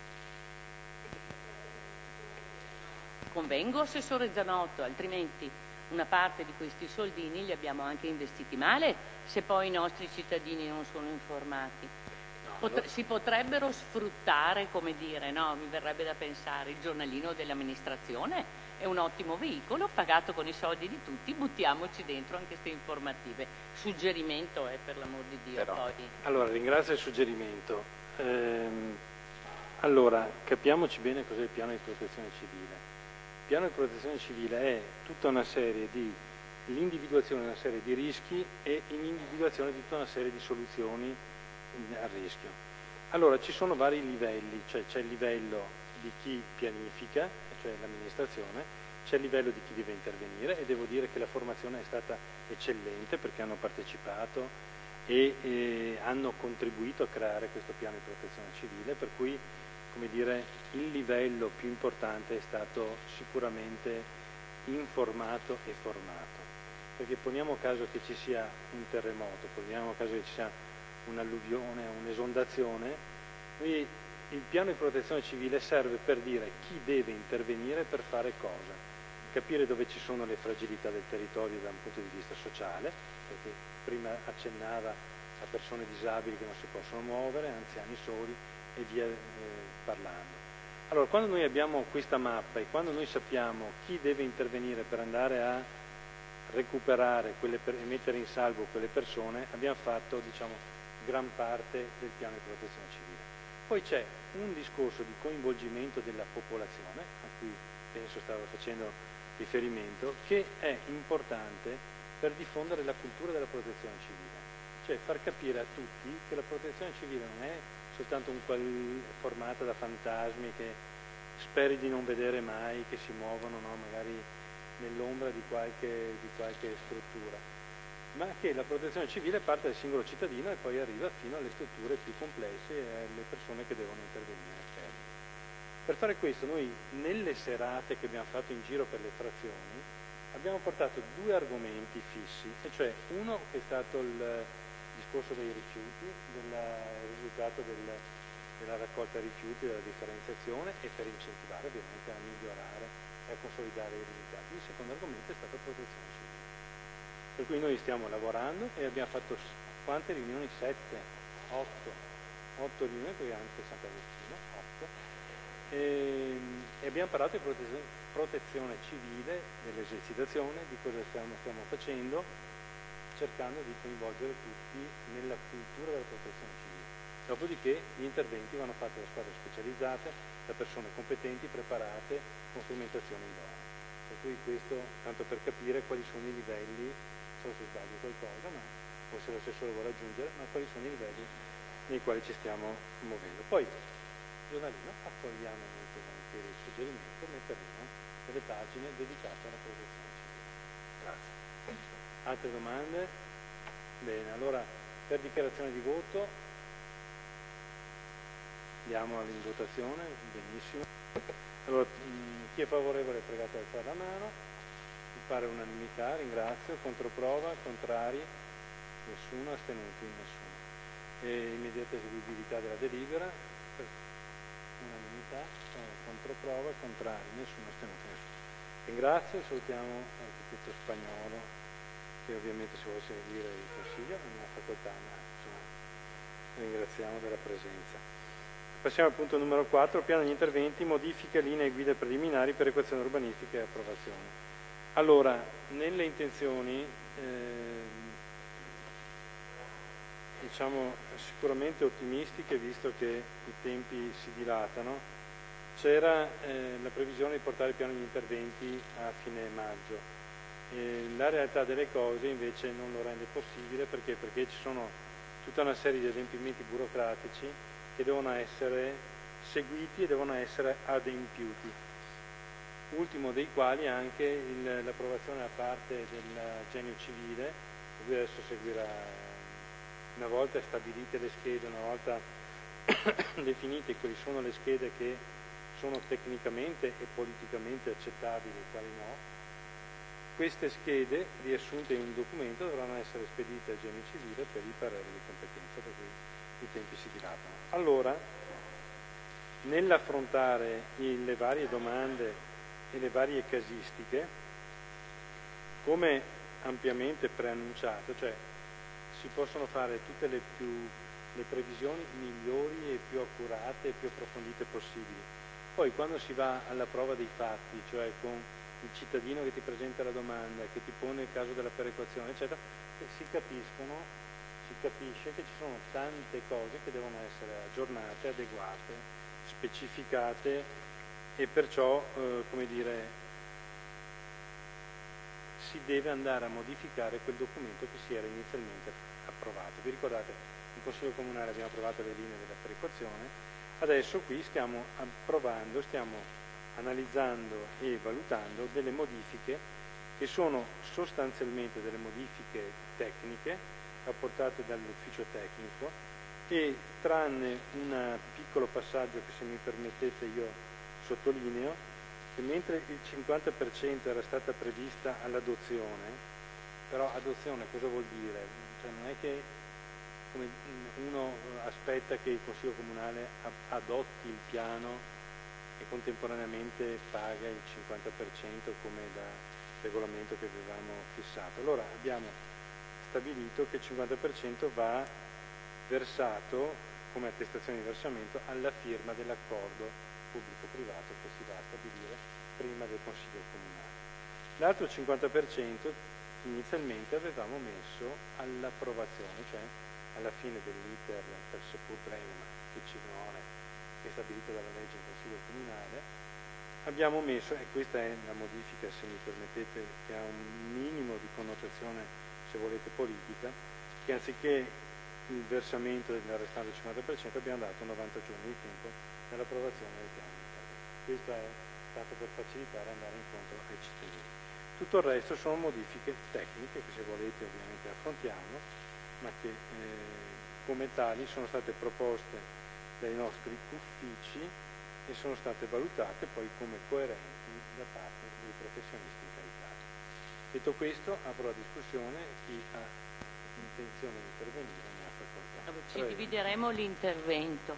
Convengo, Assessore Zanotto, altrimenti una parte di questi soldini li abbiamo anche investiti male se poi i nostri cittadini non sono informati. Si potrebbero sfruttare, come dire, no? Mi verrebbe da pensare, il giornalino dell'amministrazione è un ottimo veicolo, pagato con i soldi di tutti, buttiamoci dentro anche queste informative. Suggerimento per l'amor di Dio. Poi. Allora, ringrazio il suggerimento. Allora, capiamoci bene cos'è il piano di protezione civile. Il piano di protezione civile è tutta una serie di l'individuazione di una serie di rischi e l'individuazione di tutta una serie di soluzioni al rischio. Allora, ci sono vari livelli, cioè c'è il livello di chi pianifica, cioè l'amministrazione, c'è il livello di chi deve intervenire, e devo dire che la formazione è stata eccellente perché hanno partecipato e hanno contribuito a creare questo piano di protezione civile, per cui, come dire, il livello più importante è stato sicuramente informato e formato, perché poniamo caso che ci sia un terremoto, poniamo caso che ci sia un'alluvione, un'esondazione, quindi il piano di protezione civile serve per dire chi deve intervenire per fare cosa, capire dove ci sono le fragilità del territorio da un punto di vista sociale, perché prima accennava a persone disabili che non si possono muovere, anziani soli e via parlando. Allora, quando noi abbiamo questa mappa e quando noi sappiamo chi deve intervenire per andare a recuperare e mettere in salvo quelle persone, abbiamo fatto, diciamo, gran parte del piano di protezione civile. Poi c'è un discorso di coinvolgimento della popolazione, a cui penso stavo facendo riferimento, che è importante per diffondere la cultura della protezione civile, cioè far capire a tutti che la protezione civile non è soltanto formata da fantasmi che speri di non vedere mai, che si muovono, no, magari nell'ombra di qualche struttura, ma che la protezione civile parte dal singolo cittadino e poi arriva fino alle strutture più complesse e alle persone che devono intervenire. Per fare questo noi nelle serate che abbiamo fatto in giro per le frazioni abbiamo portato due argomenti fissi, e cioè uno che è stato il discorso dei rifiuti, del risultato della raccolta dei rifiuti, della differenziazione, e per incentivare ovviamente a migliorare e a consolidare i risultati. Il secondo argomento è stato protezione civile. Per cui noi stiamo lavorando e abbiamo fatto quante riunioni? 7, 8 riunioni, poi anche Sant'Agostino, 8. E abbiamo parlato di protezione civile, dell'esercitazione, di cosa stiamo facendo, cercando di coinvolgere tutti nella cultura della protezione civile. Dopodiché gli interventi vanno fatti da squadre specializzate, da persone competenti, preparate, con strumentazione idonea. Per cui questo, tanto per capire quali sono i livelli, non so se sbaglio qualcosa, ma forse l'assessore vuole aggiungere, ma quali sono i livelli nei quali ci stiamo muovendo. Poi, giornalino, accogliamo molto volentieri il suggerimento, metteremo delle pagine dedicate alla protezione civile. Grazie. Altre domande? Bene, allora per dichiarazione di voto andiamo in votazione, benissimo. Allora, chi è favorevole è pregato ad alzare la mano, mi pare unanimità, ringrazio, controprova, contrari, nessuno, astenuti, nessuno. E immediata eseguibilità della delibera, unanimità, controprova, contrari, nessuno, astenuti, nessuno. Ringrazio, salutiamo l'architetto Spagnolo, che ovviamente si vuole seguire il Consiglio, non è una facoltà, ma insomma ringraziamo della presenza. Passiamo al punto numero 4, piano degli interventi, modifiche, linee e guide preliminari per equazione urbanistica e approvazione. Allora, nelle intenzioni, diciamo sicuramente ottimistiche, visto che i tempi si dilatano, c'era la previsione di portare il piano degli interventi a fine maggio. La realtà delle cose invece non lo rende possibile, perché ci sono tutta una serie di adempimenti burocratici che devono essere seguiti e devono essere adempiuti. Ultimo dei quali anche l'approvazione da parte del genio civile, lui adesso seguirà, una volta stabilite le schede, una volta definite quali sono le schede che sono tecnicamente e politicamente accettabili e quali no. Queste schede, riassunte in un documento, dovranno essere spedite al genio civile per il parere di competenza, per cui i tempi si dilatano. Allora, nell'affrontare le varie domande e le varie casistiche, come ampiamente preannunciato, cioè si possono fare tutte le previsioni migliori e più accurate e più approfondite possibili. Poi quando si va alla prova dei fatti, cioè con il cittadino che ti presenta la domanda, che ti pone il caso della perequazione, eccetera, si capisce che ci sono tante cose che devono essere aggiornate, adeguate, specificate, e perciò, come dire, si deve andare a modificare quel documento che si era inizialmente approvato. Vi ricordate, in Consiglio Comunale abbiamo approvato le linee della perequazione, adesso qui stiamo approvando, stiamo analizzando e valutando delle modifiche che sono sostanzialmente delle modifiche tecniche apportate dall'ufficio tecnico, e tranne un piccolo passaggio che, se mi permettete, io sottolineo, che mentre il 50% era stata prevista all'adozione, però adozione cosa vuol dire? Cioè non è che come uno aspetta che il Consiglio Comunale adotti il piano e contemporaneamente paga il 50% come da regolamento che avevamo fissato. Allora abbiamo stabilito che il 50% va versato come attestazione di versamento alla firma dell'accordo pubblico-privato che si va a stabilire prima del Consiglio Comunale. L'altro 50% inizialmente avevamo messo all'approvazione, cioè alla fine dell'iter, per seppur breve ma che ci vuole, che è stabilito dalla legge in Consiglio Comunale, abbiamo messo, e questa è la modifica, se mi permettete, che ha un minimo di connotazione, se volete, politica, che anziché il versamento del restante 50% abbiamo dato 90 giorni di tempo nell'approvazione del piano di intervento. Questo è stato per facilitare andare incontro ai cittadini. Tutto il resto sono modifiche tecniche che, se volete, ovviamente affrontiamo, ma che come tali sono state proposte dai nostri uffici e sono state valutate poi come coerenti da parte dei professionisti incaricati. Detto questo, apro la discussione, chi ha intenzione di intervenire ne ha facoltà. Ci divideremo l'intervento,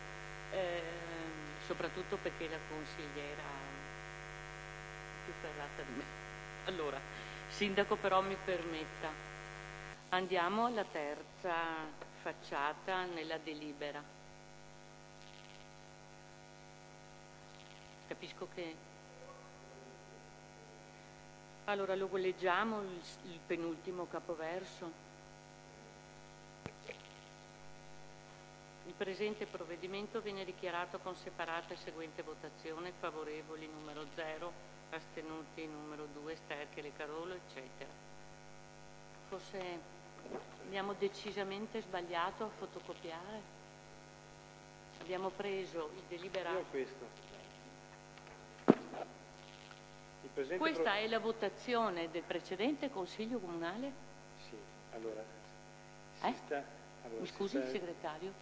soprattutto perché la consigliera è più ferrata di me. Allora, Sindaco, però mi permetta, andiamo alla terza facciata nella delibera. Capisco che... Allora lo leggiamo il penultimo capoverso. Il presente provvedimento viene dichiarato con separata e seguente votazione: favorevoli numero 0, astenuti numero 2, Sterchele, Carolo, eccetera. Forse abbiamo decisamente sbagliato a fotocopiare. Abbiamo preso il deliberato. Io questo. Questa è la votazione del precedente Consiglio Comunale? Sì, allora, Mi scusi, il segretario?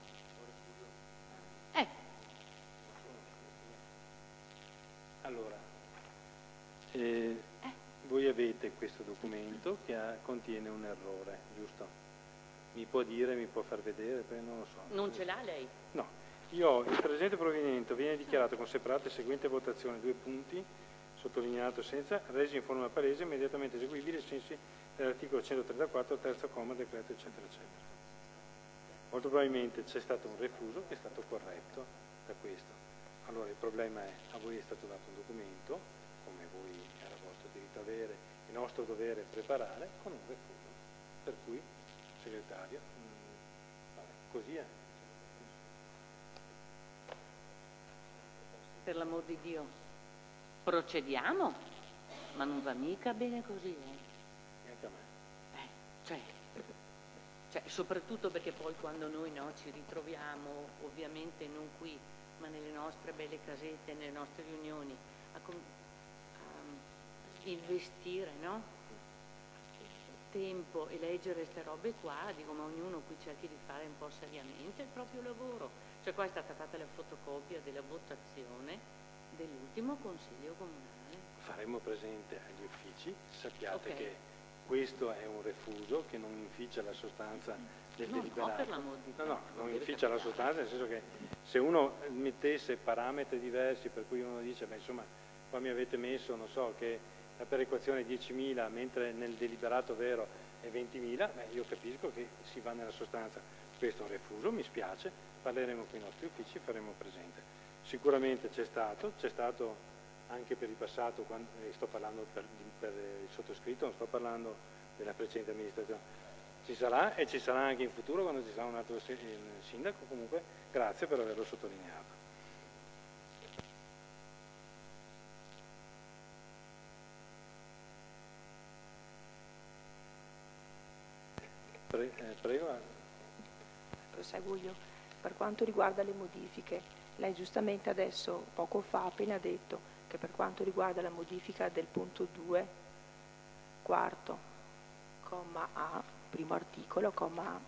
Allora, voi avete questo documento che contiene un errore, giusto? Mi può dire, mi può far vedere, poi non lo so. Non ce l'ha lei? No, io il presente provvedimento viene dichiarato con separata e seguente votazione, 2 punti, sottolineato senza, resi in forma palese, immediatamente eseguibili ai sensi dell'articolo 134, terzo comma, decreto, eccetera, eccetera. Molto probabilmente c'è stato un refuso che è stato corretto da questo. Allora il problema è, a voi è stato dato un documento, come voi era vostro diritto avere, il nostro dovere preparare, con un refuso. Per cui, segretario, vabbè, così è. Per l'amor di Dio. Procediamo, ma non va mica bene così, Neanche a me. Cioè, soprattutto perché poi quando noi ci ritroviamo, ovviamente non qui, ma nelle nostre belle casette, nelle nostre riunioni, a investire, no? Tempo e leggere queste robe qua, dico, ma ognuno qui cerchi di fare un po' seriamente il proprio lavoro. Cioè qua è stata fatta la fotocopia della votazione dell'ultimo Consiglio Comunale. Faremo presente agli uffici, sappiate che questo è un refuso che non inficia la sostanza del deliberato. No, per l'amor di Dio. No, non inficia la sostanza, nel senso che se uno mettesse parametri diversi per cui uno dice, beh insomma, qua mi avete messo, non so, che la perequazione è 10.000 mentre nel deliberato vero è 20.000, beh io capisco che si va nella sostanza. Questo è un refuso, mi spiace, parleremo con i nostri uffici, faremo presente. Sicuramente c'è stato anche per il passato, sto parlando per il sottoscritto, non sto parlando della precedente amministrazione, ci sarà e ci sarà anche in futuro quando ci sarà un altro sindaco. Comunque grazie per averlo sottolineato. Prego. proseguo io. Per quanto riguarda le modifiche, lei giustamente adesso, poco fa, appena detto che per quanto riguarda la modifica del punto 2, quarto, comma A, primo articolo, comma A,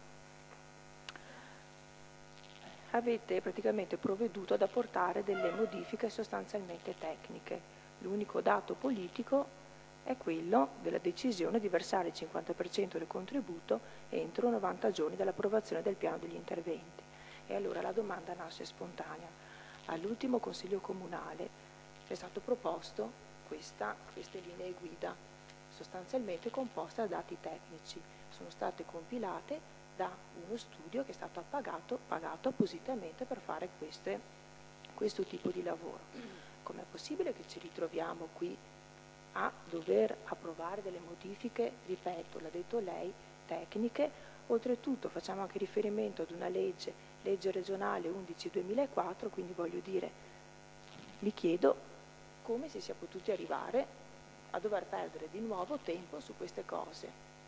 avete praticamente provveduto ad apportare delle modifiche sostanzialmente tecniche. L'unico dato politico è quello della decisione di versare il 50% del contributo entro 90 giorni dall'approvazione del piano degli interventi. E allora la domanda nasce spontanea. All'ultimo Consiglio Comunale è stato proposto queste linee guida, sostanzialmente composte da dati tecnici. Sono state compilate da uno studio che è stato pagato appositamente per fare questo tipo di lavoro. Com'è possibile che ci ritroviamo qui a dover approvare delle modifiche, ripeto, l'ha detto lei, tecniche? Oltretutto facciamo anche riferimento ad una legge regionale 11/2004, quindi voglio dire, mi chiedo come si sia potuti arrivare a dover perdere di nuovo tempo su queste cose.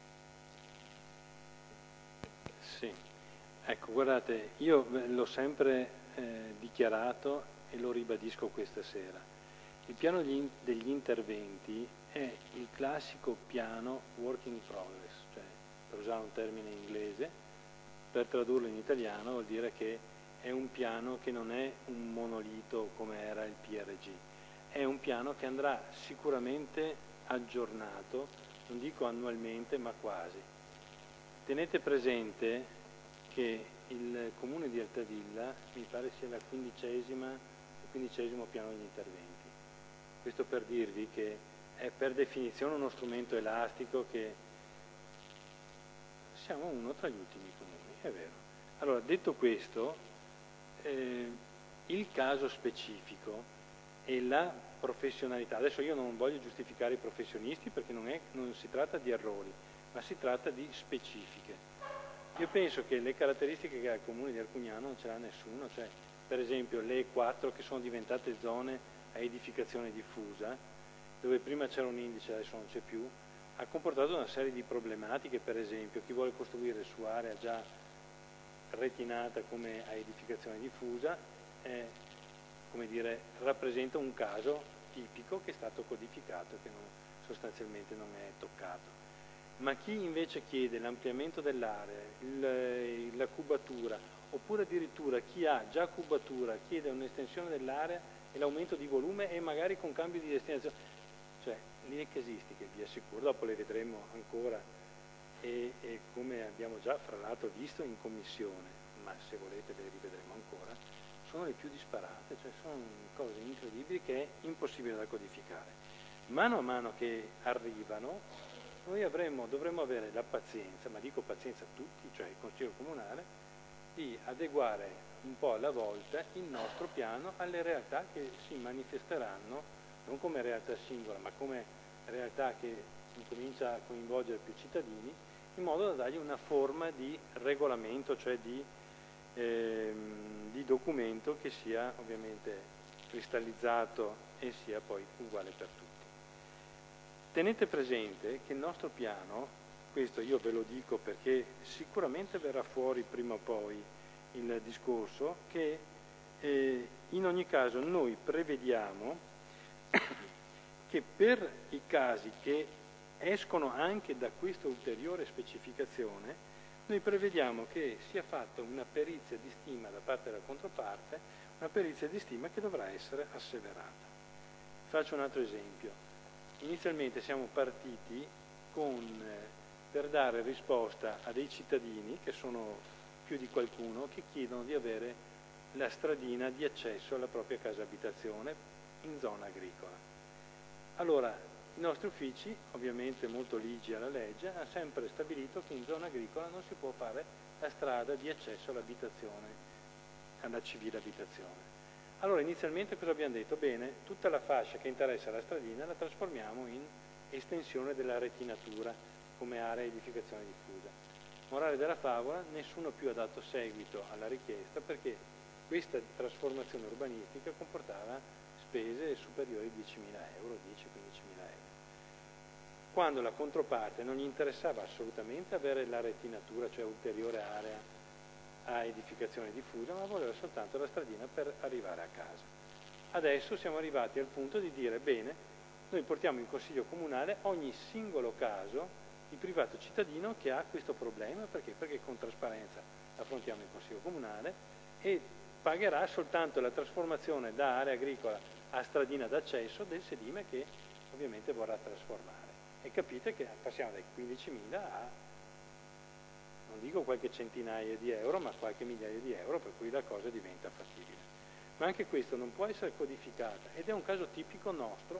Sì, ecco, guardate, io l'ho sempre dichiarato e lo ribadisco questa sera. Il piano degli interventi è il classico piano work in progress, cioè, per usare un termine inglese, per tradurlo in italiano vuol dire che è un piano che non è un monolito come era il PRG, è un piano che andrà sicuramente aggiornato, non dico annualmente, ma quasi. Tenete presente che il Comune di Altavilla mi pare sia il 15° piano degli interventi. Questo per dirvi che è per definizione uno strumento elastico, che siamo uno tra gli ultimi comuni, è vero. Allora, detto questo, il caso specifico e la professionalità, adesso io non voglio giustificare i professionisti perché non si tratta di errori, ma si tratta di specifiche. Io penso che le caratteristiche che ha il Comune di Arcugnano non ce l'ha nessuno, cioè per esempio le E4 che sono diventate zone a edificazione diffusa, dove prima c'era un indice, adesso non c'è più, ha comportato una serie di problematiche. Per esempio, chi vuole costruire su area già retinata come a edificazione diffusa, come dire, rappresenta un caso tipico che è stato codificato, che sostanzialmente non è toccato. Ma chi invece chiede l'ampliamento dell'area, la cubatura, oppure addirittura chi ha già cubatura chiede un'estensione dell'area e l'aumento di volume e magari con cambio di destinazione, cioè linee casistiche, vi assicuro, dopo le vedremo ancora e come abbiamo già fra l'altro visto in commissione, ma se volete le rivedremo ancora, sono le più disparate, cioè sono cose incredibili che è impossibile da codificare. Mano a mano che arrivano, noi dovremmo avere la pazienza, ma dico pazienza a tutti, cioè il Consiglio Comunale, di adeguare un po' alla volta il nostro piano alle realtà che si manifesteranno, non come realtà singola, ma come realtà che incomincia a coinvolgere più cittadini, in modo da dargli una forma di regolamento, cioè di documento che sia ovviamente cristallizzato e sia poi uguale per tutti. Tenete presente che il nostro piano, questo io ve lo dico perché sicuramente verrà fuori prima o poi il discorso, che in ogni caso noi prevediamo che per i casi che escono anche da questa ulteriore specificazione, noi prevediamo che sia fatta una perizia di stima da parte della controparte, una perizia di stima che dovrà essere asseverata. Faccio un altro esempio. Inizialmente siamo partiti per dare risposta a dei cittadini, che sono più di qualcuno, che chiedono di avere la stradina di accesso alla propria casa abitazione in zona agricola. Allora, i nostri uffici, ovviamente molto ligi alla legge, hanno sempre stabilito che in zona agricola non si può fare la strada di accesso all'abitazione, alla civile abitazione. Allora inizialmente cosa abbiamo detto? Bene, tutta la fascia che interessa la stradina la trasformiamo in estensione della retinatura come area di edificazione diffusa. Morale della favola, nessuno più ha dato seguito alla richiesta perché questa trasformazione urbanistica comportava spese superiori a 10.000 euro, 10-15.000 euro. Quando la controparte non gli interessava assolutamente avere la retinatura, cioè ulteriore area a edificazione diffusa, ma voleva soltanto la stradina per arrivare a casa. Adesso siamo arrivati al punto di dire, bene, noi portiamo in Consiglio Comunale ogni singolo caso di privato cittadino che ha questo problema, perché con trasparenza affrontiamo in Consiglio Comunale e pagherà soltanto la trasformazione da area agricola a stradina d'accesso del sedime che ovviamente vorrà trasformare. E capite che passiamo dai 15.000 a, non dico qualche centinaia di euro, ma qualche migliaia di euro, per cui la cosa diventa fattibile. Ma anche questo non può essere codificata ed è un caso tipico nostro,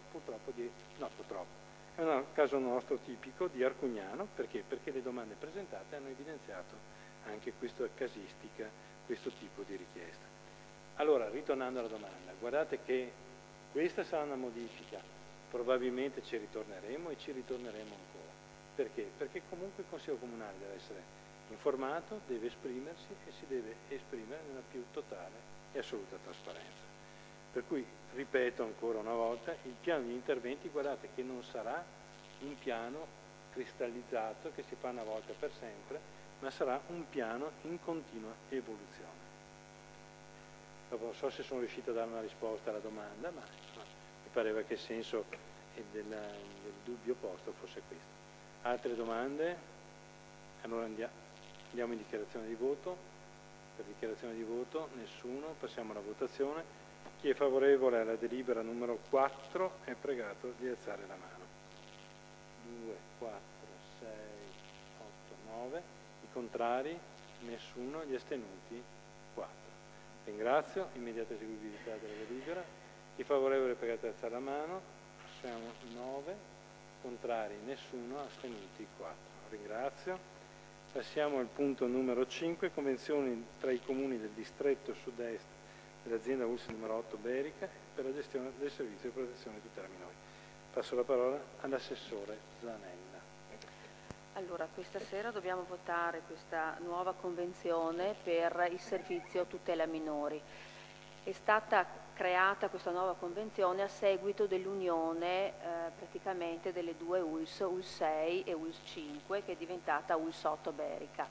è un caso nostro tipico di Arcugnano, perché le domande presentate hanno evidenziato anche questa casistica, questo tipo di richiesta. Allora, ritornando alla domanda, guardate che questa sarà una modifica, probabilmente ci ritorneremo e ci ritorneremo ancora. Perché? Perché comunque il Consiglio Comunale deve essere informato, deve esprimersi e si deve esprimere nella più totale e assoluta trasparenza. Per cui, ripeto ancora una volta, il piano di interventi, guardate che non sarà un piano cristallizzato che si fa una volta per sempre, ma sarà un piano in continua evoluzione. Dopo non so se sono riuscito a dare una risposta alla domanda, ma mi pareva che il senso del dubbio posto fosse questo. Altre domande? Allora andiamo in dichiarazione di voto. Per dichiarazione di voto nessuno, passiamo alla votazione. Chi è favorevole alla delibera numero 4 è pregato di alzare la mano. 2, 4, 6, 8, 9. I contrari? Nessuno. Gli astenuti? 4. Ringrazio. Immediata eseguibilità della delibera. Chi è favorevole è pregato di alzare la mano. Siamo 9. Contrari? Nessuno. Astenuti? 4. Ringrazio. Passiamo al punto numero 5, convenzioni tra i comuni del distretto sud-est dell'azienda ULSS numero 8 Berica per la gestione del servizio di protezione e tutela minori. Passo la parola all'assessore Zanella. Allora, questa sera dobbiamo votare questa nuova convenzione per il servizio tutela minori. È stata creata questa nuova convenzione a seguito dell'unione praticamente delle due ULSS, ULSS 6 e ULSS 5, che è diventata ULSS 8 Berica.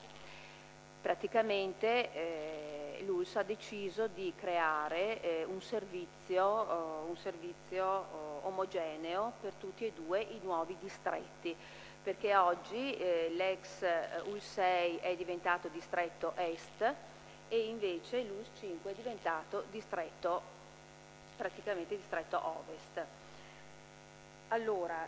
Praticamente l'ULSS ha deciso di creare un servizio omogeneo per tutti e due i nuovi distretti, perché oggi l'ex ULSS 6 è diventato distretto est e invece l'ULSS 5 è diventato praticamente distretto ovest. Allora,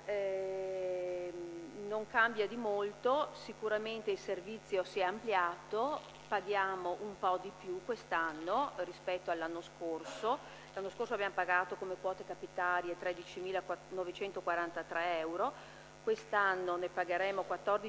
non cambia di molto, sicuramente il servizio si è ampliato, paghiamo un po' di più quest'anno rispetto all'anno scorso. L'anno scorso abbiamo pagato come quote capitarie 13.943 euro, quest'anno ne pagheremo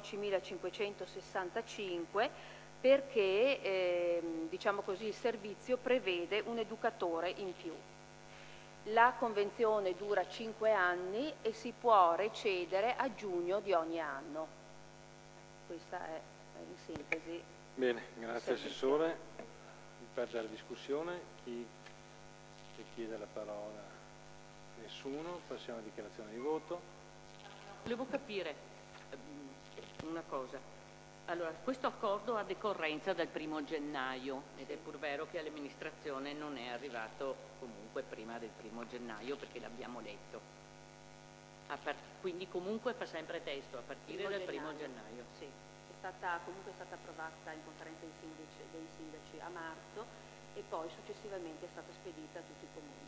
14.565 perché diciamo così, il servizio prevede un educatore in più. La convenzione dura 5 anni e si può recedere a giugno di ogni anno. Questa è in sintesi. Bene, grazie Assessore. Riparte la discussione. Chi chiede la parola? Nessuno. Passiamo alla dichiarazione di voto. Volevo capire una cosa. Allora, questo accordo ha decorrenza dal 1° gennaio ed è pur vero che all'amministrazione non è arrivato comunque prima del 1° gennaio perché l'abbiamo letto. Quindi comunque fa sempre testo a partire dal 1° gennaio. Sì, comunque è stata approvata in conferenza dei sindaci a marzo e poi successivamente è stata spedita a tutti i comuni.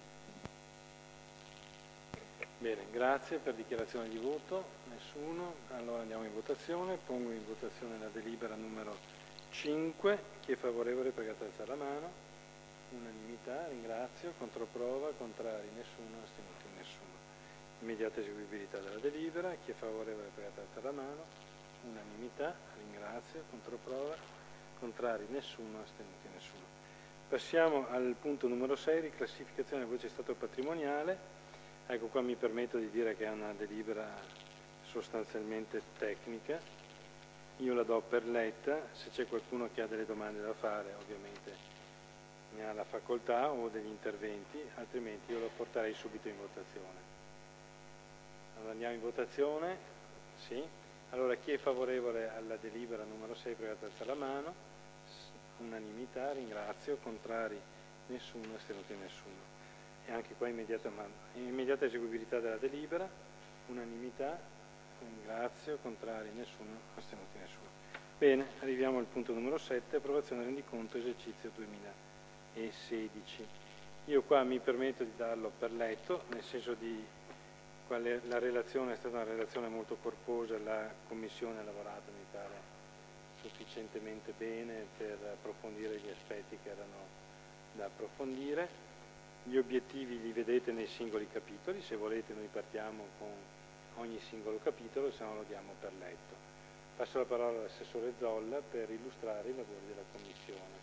Bene, grazie per dichiarazione di voto. Nessuno. Allora andiamo in votazione. Pongo in votazione la delibera numero 5. Chi è favorevole è pregato di alzare la mano. Unanimità, ringrazio. Controprova, contrari, nessuno, astenuti, nessuno. Immediata eseguibilità della delibera. Chi è favorevole è pregato di alzare la mano. Unanimità, ringrazio. Controprova, contrari, nessuno, astenuti, nessuno. Passiamo al punto numero 6, riclassificazione del voce stato patrimoniale. Ecco, qua mi permetto di dire che è una delibera sostanzialmente tecnica. Io la do per letta, se c'è qualcuno che ha delle domande da fare ovviamente ne ha la facoltà o degli interventi, altrimenti io lo porterei subito in votazione. Allora andiamo in votazione? Sì. Allora chi è favorevole alla delibera numero 6 pregato di alzare la mano? unanimità, ringrazio, contrari nessuno, astenuti nessuno. E anche qua immediata eseguibilità della delibera, unanimità, ringrazio, contrari nessuno, astenuti nessuno. Bene, arriviamo al punto numero 7, approvazione del rendiconto esercizio 2016. Io qua mi permetto di darlo per letto, nel senso di la relazione è stata una relazione molto corposa, la Commissione ha lavorato, mi pare, sufficientemente bene per approfondire gli aspetti che erano da approfondire. Gli obiettivi li vedete nei singoli capitoli, se volete noi partiamo con ogni singolo capitolo, se no lo diamo per letto. Passo la parola all'assessore Zolla per illustrare i lavori della Commissione.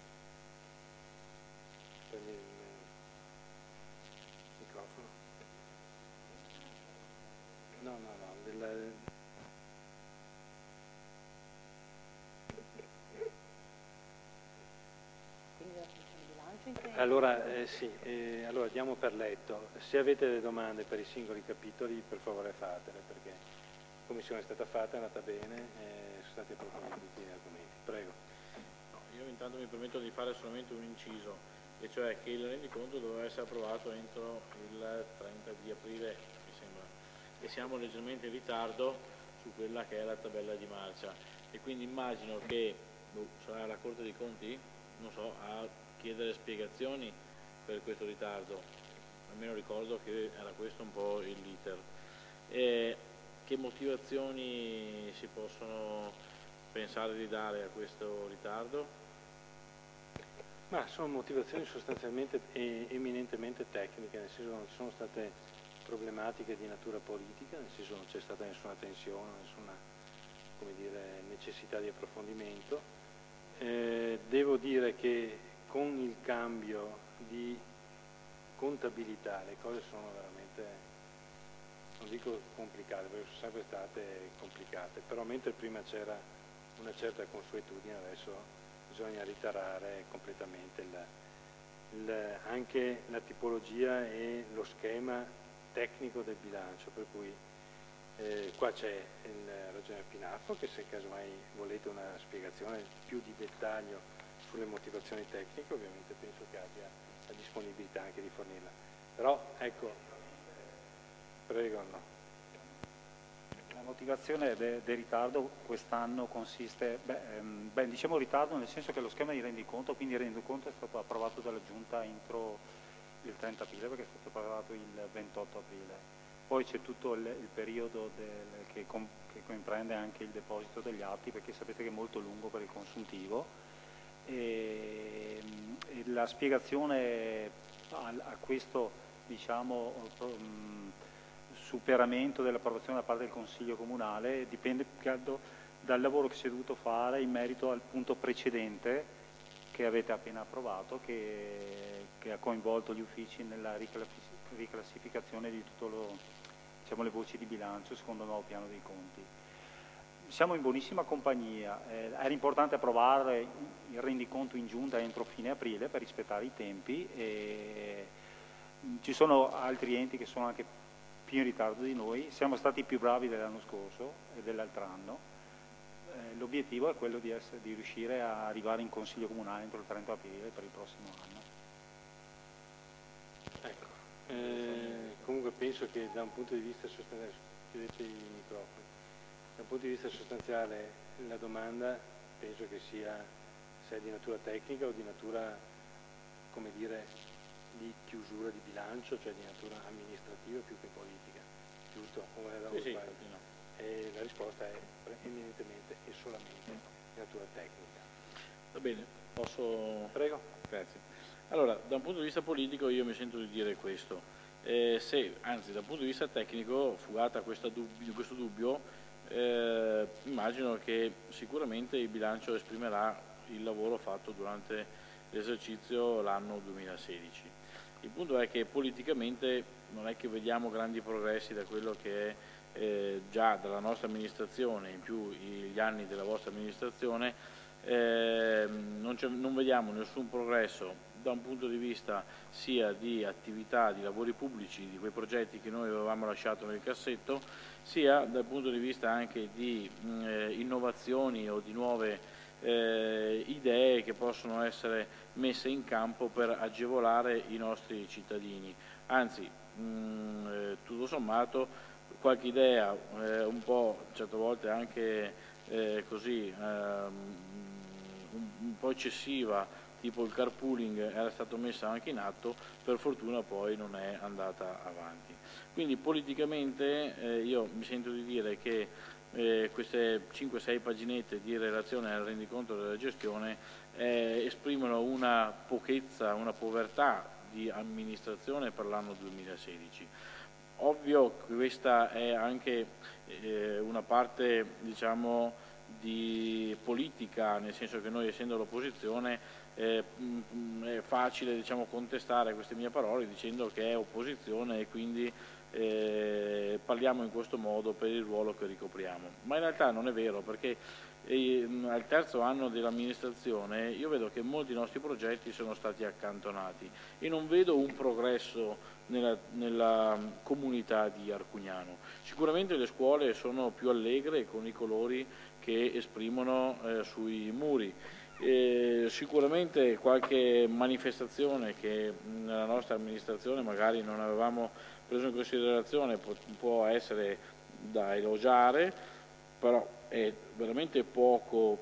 Prendi il microfono. Allora, allora diamo per letto. Se avete delle domande per i singoli capitoli, per favore fatele, perché la Commissione è stata fatta, è andata bene, sono stati approfonditi tutti gli argomenti. Prego. No, io intanto mi permetto di fare solamente un inciso, e cioè che il rendiconto doveva essere approvato entro il 30 di aprile, mi sembra, e siamo leggermente in ritardo su quella che è la tabella di marcia, e quindi immagino che sarà la Corte dei Conti, non so, a chiedere spiegazioni per questo ritardo. Almeno ricordo che era questo un po' l'iter. Che motivazioni si possono pensare di dare a questo ritardo? Ma sono motivazioni sostanzialmente e eminentemente tecniche, nel senso che non ci sono state problematiche di natura politica, nel senso che non c'è stata nessuna tensione, nessuna, come dire, necessità di approfondimento. Devo dire che con il cambio di contabilità le cose sono veramente, non dico complicate, perché sono sempre state complicate, però mentre prima c'era una certa consuetudine, adesso bisogna ritarare completamente anche la tipologia e lo schema tecnico del bilancio, per cui qua c'è il ragionier Pinaffo, che se casomai volete una spiegazione più di dettaglio sulle motivazioni tecniche, ovviamente penso che abbia la disponibilità anche di fornirla. Però ecco, prego. No. La motivazione del ritardo quest'anno consiste, diciamo ritardo nel senso che lo schema di rendiconto, quindi il rendiconto è stato approvato dalla Giunta entro il 30 aprile, perché è stato approvato il 28 aprile. Poi c'è tutto il periodo che comprende anche il deposito degli atti, perché sapete che è molto lungo per il consuntivo. E la spiegazione a questo, diciamo, superamento dell'approvazione da parte del Consiglio Comunale dipende dal lavoro che si è dovuto fare in merito al punto precedente che avete appena approvato, che ha coinvolto gli uffici nella riclassificazione di tutte le voci di bilancio secondo il nuovo piano dei conti. Siamo in buonissima compagnia, era importante approvare il rendiconto in giunta entro fine aprile per rispettare i tempi, e ci sono altri enti che sono anche più in ritardo di noi, siamo stati più bravi dell'anno scorso e dell'altro anno. L'obiettivo è quello di riuscire a arrivare in Consiglio Comunale entro il 30 aprile per il prossimo anno. Ecco, comunque penso che da un punto di vista sostanziale, chiudete i microfoni, da un punto di vista sostanziale la domanda penso che sia se è di natura tecnica o di natura, come dire, di chiusura di bilancio, cioè di natura amministrativa più che politica, giusto? Sì, no. E la risposta è eminentemente e solamente di natura tecnica. Va bene, posso... Prego. Grazie. Allora, da un punto di vista politico io mi sento di dire questo. Anzi, dal punto di vista tecnico, fugata questo dubbio, immagino che sicuramente il bilancio esprimerà il lavoro fatto durante l'esercizio l'anno 2016. Il punto è che politicamente non è che vediamo grandi progressi da quello che è già dalla nostra amministrazione, in più gli anni della vostra amministrazione, non vediamo nessun progresso da un punto di vista sia di attività, di lavori pubblici, di quei progetti che noi avevamo lasciato nel cassetto, sia dal punto di vista anche di innovazioni o di nuove idee che possono essere messe in campo per agevolare i nostri cittadini. Anzi, tutto sommato, qualche idea un po', certe volte anche così, un po' eccessiva, tipo il carpooling, era stata messa anche in atto, per fortuna poi non è andata avanti. Quindi politicamente io mi sento di dire che queste 5-6 paginette di relazione al rendiconto della gestione esprimono una pochezza, una povertà di amministrazione per l'anno 2016. Ovvio che questa è anche una parte, diciamo, di politica, nel senso che noi, essendo l'opposizione, è facile, diciamo, contestare queste mie parole dicendo che è opposizione e quindi parliamo in questo modo per il ruolo che ricopriamo. Ma in realtà non è vero, perché al terzo anno dell'amministrazione io vedo che molti nostri progetti sono stati accantonati e non vedo un progresso nella comunità di Arcugnano. Sicuramente le scuole sono più allegre con i colori che esprimono sui muri. Sicuramente qualche manifestazione che nella nostra amministrazione magari non avevamo preso in considerazione può essere da elogiare, però è veramente poco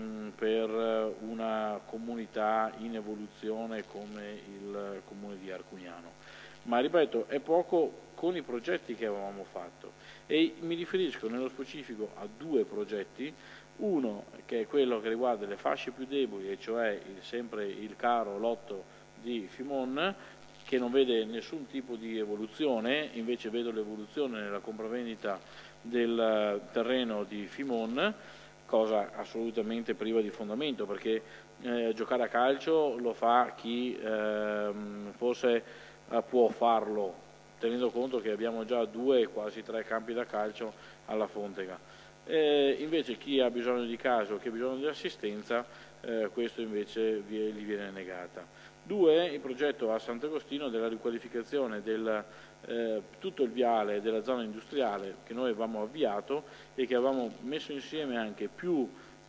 per una comunità in evoluzione come il comune di Arcugnano. Ma ripeto, è poco con i progetti che avevamo fatto e mi riferisco nello specifico a 2 progetti. Uno che è quello che riguarda le fasce più deboli, e cioè sempre il caro lotto di Fimon, che non vede nessun tipo di evoluzione, invece vedo l'evoluzione nella compravendita del terreno di Fimon, cosa assolutamente priva di fondamento, perché giocare a calcio lo fa chi forse può farlo, tenendo conto che abbiamo già 2, quasi 3 campi da calcio alla Fontega. Invece chi ha bisogno di casa o chi ha bisogno di assistenza, questo invece gli viene negata. 2, il progetto a Sant'Agostino della riqualificazione del tutto il viale della zona industriale che noi avevamo avviato e che avevamo messo insieme anche più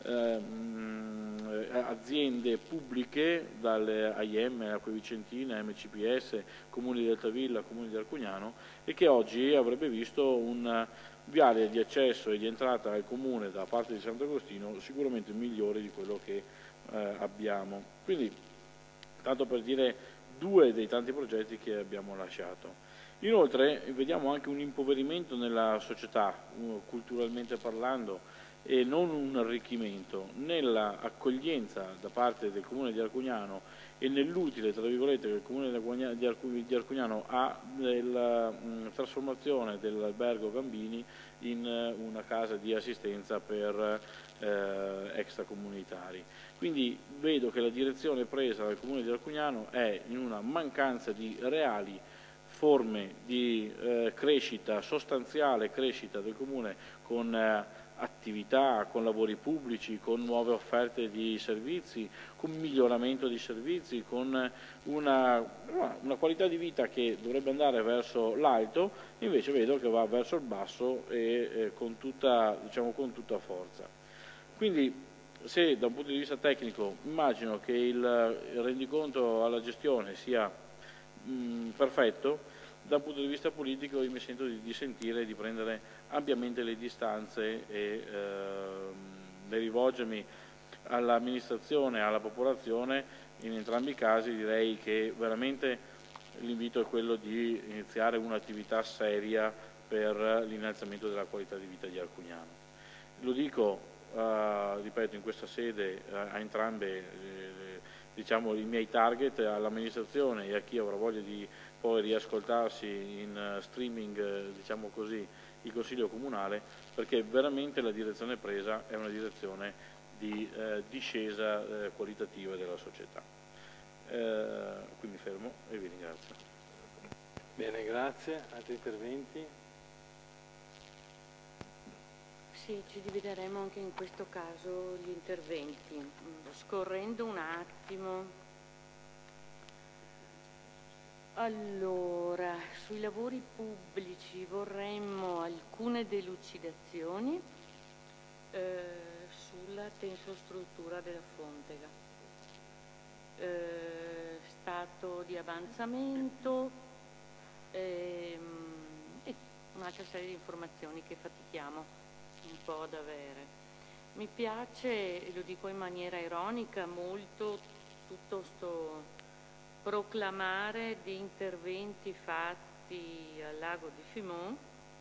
aziende pubbliche, dalle AIM, Acque Vicentine, MCPS, Comuni di Altavilla, Comuni di Arcugnano, e che oggi avrebbe visto un viale di accesso e di entrata al comune da parte di Sant'Agostino sicuramente migliore di quello che abbiamo. Quindi, tanto per dire 2 dei tanti progetti che abbiamo lasciato. Inoltre vediamo anche un impoverimento nella società, culturalmente parlando, e non un arricchimento nella accoglienza da parte del Comune di Arcugnano e nell'utile, tra virgolette, che il Comune di Arcugnano ha nella trasformazione dell'albergo Gambini in una casa di assistenza per extracomunitari. Quindi vedo che la direzione presa dal Comune di Arcugnano è in una mancanza di reali forme di crescita, sostanziale crescita del Comune, con attività, con lavori pubblici, con nuove offerte di servizi, con miglioramento di servizi, con una qualità di vita che dovrebbe andare verso l'alto, invece vedo che va verso il basso e con tutta forza. Quindi, se da un punto di vista tecnico immagino che il rendiconto alla gestione sia perfetto, dal punto di vista politico io mi sento di sentire di prendere ampiamente le distanze e di rivolgermi all'amministrazione, alla popolazione. In entrambi i casi direi che veramente l'invito è quello di iniziare un'attività seria per l'innalzamento della qualità di vita di Arcugnano. Lo dico, ripeto, in questa sede a entrambe i miei target, all'amministrazione e a chi avrà voglia di poi riascoltarsi in streaming, diciamo così, il Consiglio Comunale, perché veramente la direzione presa è una direzione di discesa qualitativa della società. Qui mi fermo e vi ringrazio. Bene, grazie. Altri interventi? Sì, ci divideremo anche in questo caso gli interventi. Scorrendo un attimo. Allora, sui lavori pubblici vorremmo alcune delucidazioni sulla tensostruttura della Fontega. Stato di avanzamento e un'altra serie di informazioni che fatichiamo un po' ad avere. Mi piace, e lo dico in maniera ironica, molto tutto sto proclamare di interventi fatti al lago di Fimont.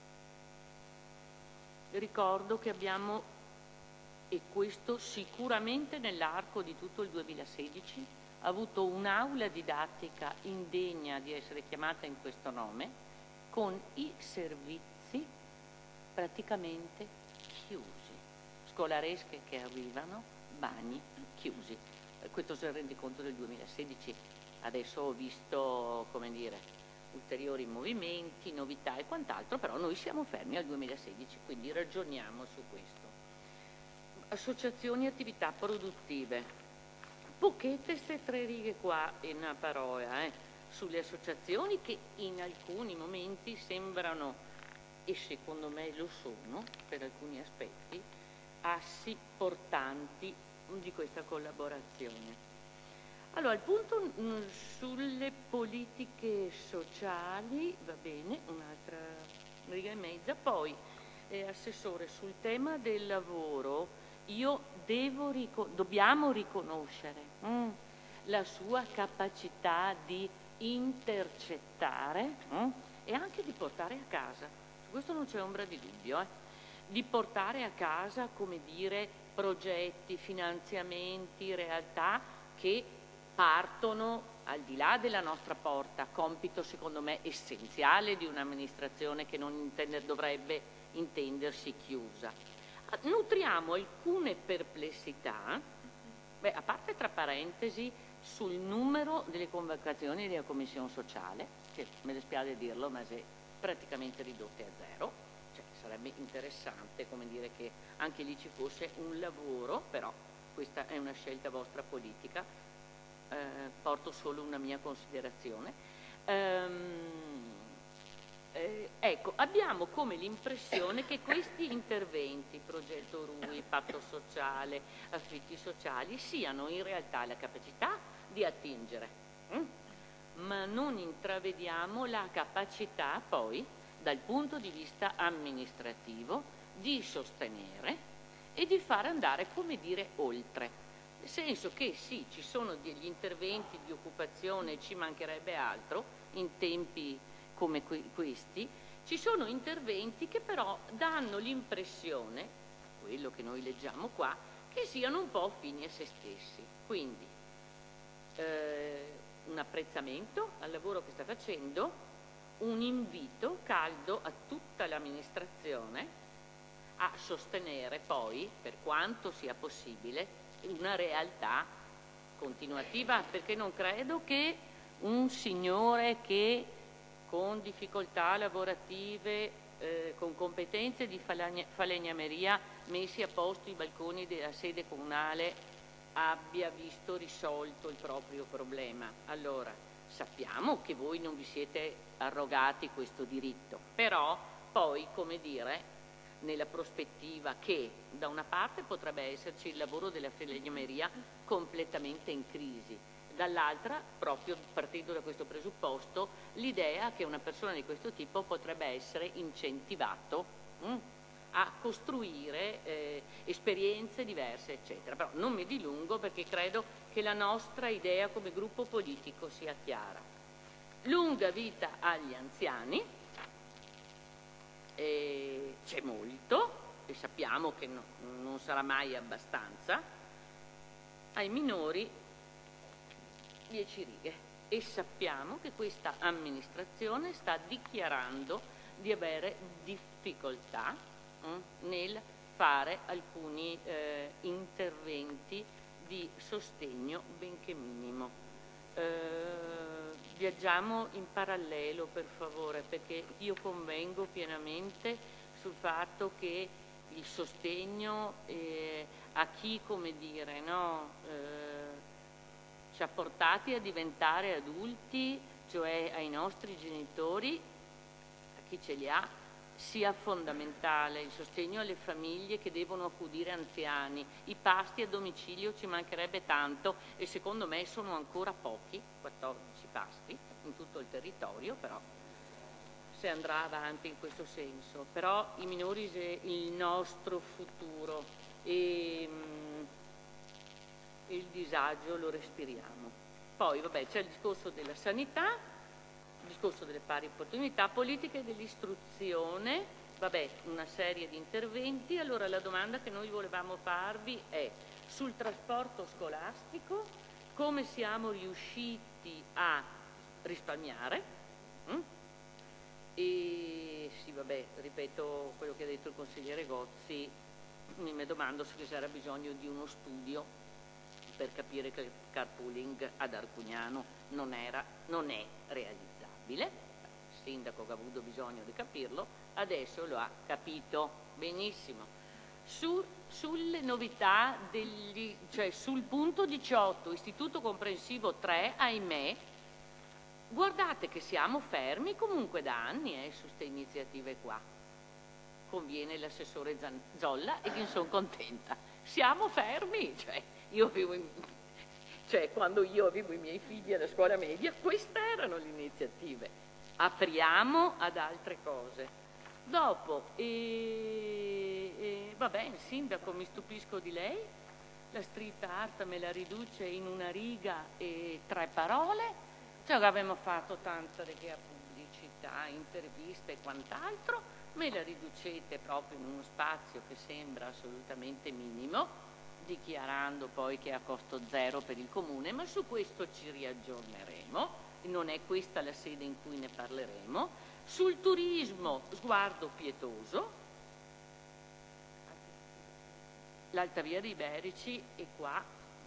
Ricordo che abbiamo, e questo sicuramente nell'arco di tutto il 2016, avuto un'aula didattica indegna di essere chiamata in questo nome, con i servizi praticamente chiusi, scolaresche che arrivano, bagni chiusi. Questo è il rendiconto del 2016. Adesso ho visto, come dire, ulteriori movimenti, novità e quant'altro, però noi siamo fermi al 2016, quindi ragioniamo su questo. Associazioni e attività produttive. Pochette queste 3 righe qua in una parola, sulle associazioni che in alcuni momenti sembrano, e secondo me lo sono per alcuni aspetti, assi portanti di questa collaborazione. Allora, il punto sulle politiche sociali, va bene, un'altra riga e mezza. Poi, Assessore, sul tema del lavoro, dobbiamo riconoscere la sua capacità di intercettare e anche di portare a casa, su questo non c'è ombra di dubbio, di portare a casa, come dire, progetti, finanziamenti, realtà che partono al di là della nostra porta, compito secondo me essenziale di un'amministrazione che non dovrebbe intendersi chiusa. Nutriamo alcune perplessità, a parte tra parentesi sul numero delle convocazioni della Commissione sociale, che mi dispiace dirlo ma è praticamente ridotte a zero, cioè sarebbe interessante, come dire, che anche lì ci fosse un lavoro, però questa è una scelta vostra politica. Porto solo una mia considerazione. Ecco, abbiamo come l'impressione che questi interventi, progetto RUI, patto sociale, affitti sociali, siano in realtà la capacità di attingere, ma non intravediamo la capacità poi, dal punto di vista amministrativo, di sostenere e di far andare, come dire, oltre. Nel senso che sì, ci sono degli interventi di occupazione, ci mancherebbe altro, in tempi come questi, ci sono interventi che però danno l'impressione, quello che noi leggiamo qua, che siano un po' fini a se stessi. Quindi un apprezzamento al lavoro che sta facendo, un invito caldo a tutta l'amministrazione a sostenere poi, per quanto sia possibile, una realtà continuativa, perché non credo che un signore che con difficoltà lavorative, con competenze di falegnameria messi a posto i balconi della sede comunale abbia visto risolto il proprio problema. Allora, sappiamo che voi non vi siete arrogati questo diritto, però poi, come dire, nella prospettiva che da una parte potrebbe esserci il lavoro della falegnameria completamente in crisi, dall'altra, proprio partendo da questo presupposto, l'idea che una persona di questo tipo potrebbe essere incentivato a costruire esperienze diverse, eccetera. Però non mi dilungo perché credo che la nostra idea come gruppo politico sia chiara. Lunga vita agli anziani. C'è molto e sappiamo che non sarà mai abbastanza. Ai minori 10 righe, e sappiamo che questa amministrazione sta dichiarando di avere difficoltà nel fare alcuni interventi di sostegno benché minimo. Viaggiamo in parallelo, per favore, perché io convengo pienamente sul fatto che il sostegno a chi, come dire, ci ha portati a diventare adulti, cioè ai nostri genitori, a chi ce li ha, sia fondamentale il sostegno alle famiglie che devono accudire anziani. I pasti a domicilio ci mancherebbe tanto e secondo me sono ancora pochi, 14 pasti in tutto il territorio, però se andrà avanti in questo senso. Però i minori, il nostro futuro e il disagio lo respiriamo. Poi vabbè, c'è il discorso della sanità, il discorso delle pari opportunità, politiche dell'istruzione, vabbè, una serie di interventi. Allora la domanda che noi volevamo farvi è sul trasporto scolastico, come siamo riusciti a risparmiare? E sì, vabbè, ripeto quello che ha detto il consigliere Gozzi, mi domando se ci sarà bisogno di uno studio per capire che il carpooling ad Arcugnano non è realizzabile. Il sindaco che ha avuto bisogno di capirlo adesso lo ha capito benissimo. Sulle novità cioè sul punto 18, istituto comprensivo 3, ahimè, guardate che siamo fermi comunque da anni su queste iniziative qua. Conviene l'assessore Zolla e che sono contenta. Siamo fermi, quando io avevo i miei figli alla scuola media, queste erano le iniziative. Apriamo ad altre cose. Dopo, vabbè, il sindaco, mi stupisco di lei, la street art me la riduce in una riga e 3 parole, cioè abbiamo fatto tanta pubblicità, interviste e quant'altro, me la riducete proprio in uno spazio che sembra assolutamente minimo, dichiarando poi che è a costo zero per il comune, ma su questo ci riaggiorneremo, non è questa la sede in cui ne parleremo. Sul turismo, sguardo pietoso, l'Alta Via dei Berici e qua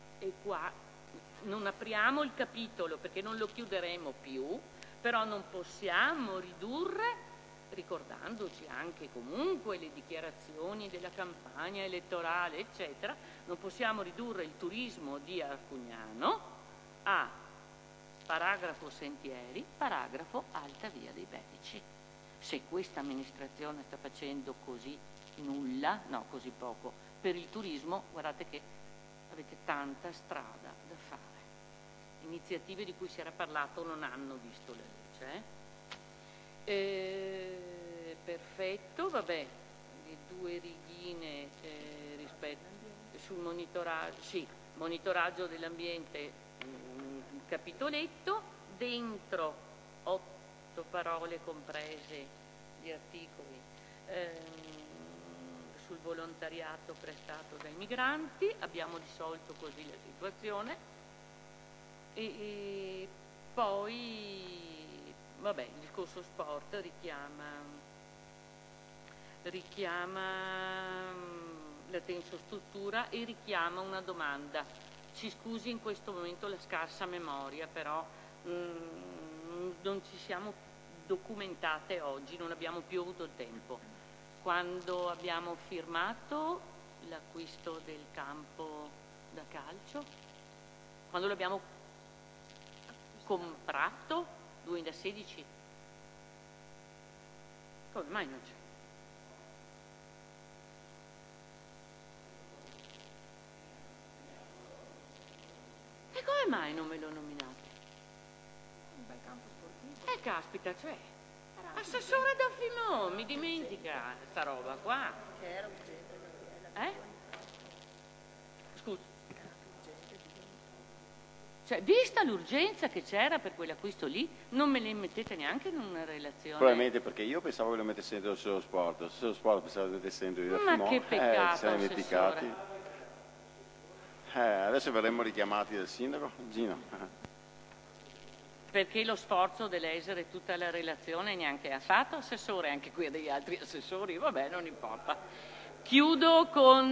non apriamo il capitolo perché non lo chiuderemo più, però non possiamo ridurre, ricordandoci anche comunque le dichiarazioni della campagna elettorale eccetera, non possiamo ridurre il turismo di Arcugnano a paragrafo sentieri, paragrafo Alta Via dei Berici. Se questa amministrazione sta facendo così così poco per il turismo, guardate che avete tanta strada da fare. Iniziative di cui si era parlato non hanno visto la luce. Perfetto, vabbè, le 2 righine sul monitoraggio dell'ambiente, capitoletto, dentro 8 parole comprese gli articoli sul volontariato prestato dai migranti, abbiamo risolto così la situazione e poi vabbè, il discorso sport richiama la tensostruttura e richiama una domanda. Ci scusi in questo momento la scarsa memoria, però non ci siamo documentate oggi, non abbiamo più avuto il tempo. Quando abbiamo firmato l'acquisto del campo da calcio? Quando l'abbiamo comprato? 2016? Come mai non c'è? E come mai non me lo nominate? Un bel campo sportivo. Caspita, cioè, assessore Daffimò, mi dimentica sta roba qua. C'era urgente Scusi. Cioè, vista l'urgenza che c'era per quell'acquisto lì, non me le mettete neanche in una relazione? Probabilmente perché io pensavo che lo mettesse dentro sullo sport pensavo che lo mettesse dentro di Daffimò. Ma che peccato, siamo dimenticati. Adesso verremo richiamati dal sindaco. Gino. Perché lo sforzo deve essere tutta la relazione, neanche ha fatto assessore, anche qui degli altri assessori, vabbè, non importa. Chiudo con...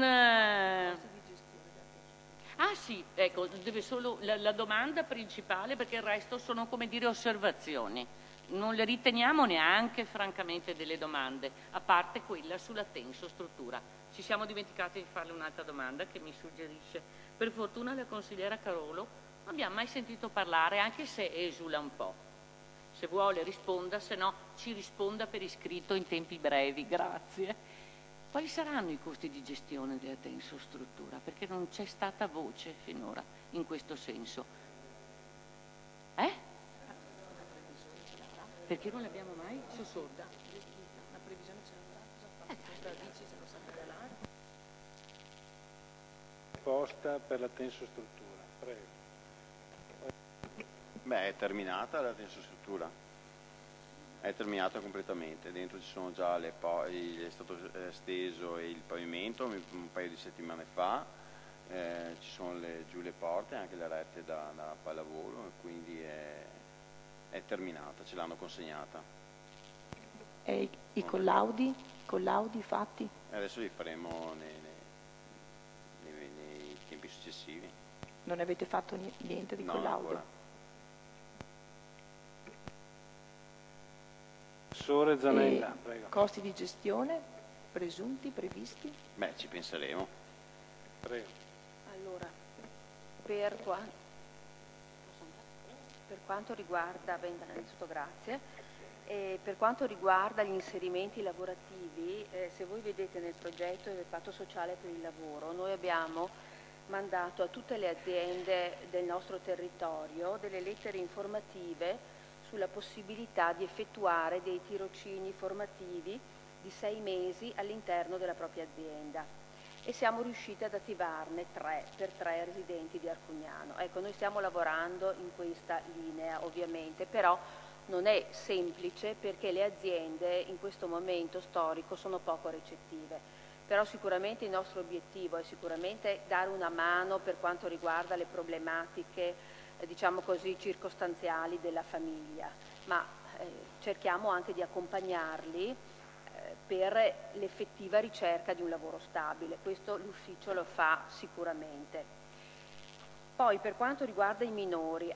sì, ecco, deve solo la domanda principale, perché il resto sono, come dire, osservazioni. Non le riteniamo neanche, francamente, delle domande, a parte quella sulla tensostruttura. Ci siamo dimenticati di farle un'altra domanda che mi suggerisce. Per fortuna la consigliera Carolo non abbiamo mai sentito parlare, anche se esula un po'. Se vuole risponda, se no ci risponda per iscritto in tempi brevi, grazie. Quali saranno i costi di gestione della tensostruttura? Perché non c'è stata voce finora in questo senso. Perché non l'abbiamo mai? Sono sorda. La previsione ce l'avrà. Dici se lo sa regalare. Risposta per la tensostruttura, prego. Beh, è terminata la tensostruttura, è terminata completamente, dentro ci sono già è stato steso il pavimento un paio di settimane fa, ci sono giù le porte, anche le rette da pallavolo, quindi è terminata, ce l'hanno consegnata. E i collaudi fatti? Adesso li faremo nei tempi successivi. Non avete fatto niente di collaudo? Ancora. Professore Zanella, prego. Costi di gestione presunti, previsti? Beh, ci penseremo. Prego. Allora, per quanto riguarda, innanzitutto grazie, per quanto riguarda gli inserimenti lavorativi, se voi vedete nel progetto del patto sociale per il lavoro, noi abbiamo mandato a tutte le aziende del nostro territorio delle lettere informative sulla possibilità di effettuare dei tirocini formativi di 6 mesi all'interno della propria azienda e siamo riusciti ad attivarne 3 per 3 residenti di Arcugnano. Ecco, noi stiamo lavorando in questa linea ovviamente, però non è semplice perché le aziende in questo momento storico sono poco recettive. Però sicuramente il nostro obiettivo è sicuramente dare una mano per quanto riguarda le problematiche diciamo così, circostanziali della famiglia, ma cerchiamo anche di accompagnarli per l'effettiva ricerca di un lavoro stabile. Questo l'ufficio lo fa sicuramente. Poi per quanto riguarda i minori,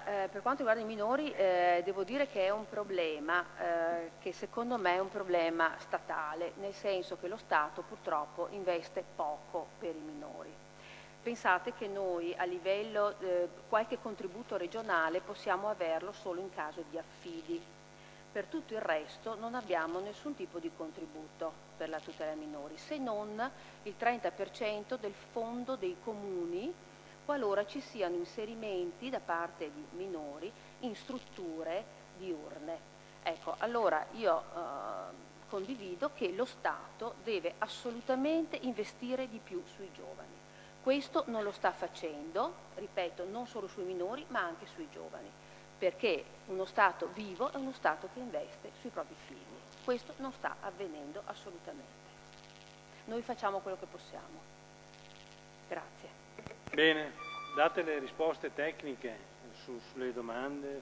devo dire che è un problema che secondo me è un problema statale, nel senso che lo Stato purtroppo investe poco per i minori. Pensate che noi a livello qualche contributo regionale possiamo averlo solo in caso di affidi. Per tutto il resto non abbiamo nessun tipo di contributo per la tutela minori, se non il 30% del fondo dei comuni qualora ci siano inserimenti da parte di minori in strutture diurne. Ecco, allora io condivido che lo Stato deve assolutamente investire di più sui giovani. Questo non lo sta facendo, ripeto, non solo sui minori, ma anche sui giovani, perché uno Stato vivo è uno Stato che investe sui propri figli. Questo non sta avvenendo assolutamente. Noi facciamo quello che possiamo. Grazie. Bene, date le risposte tecniche sulle domande,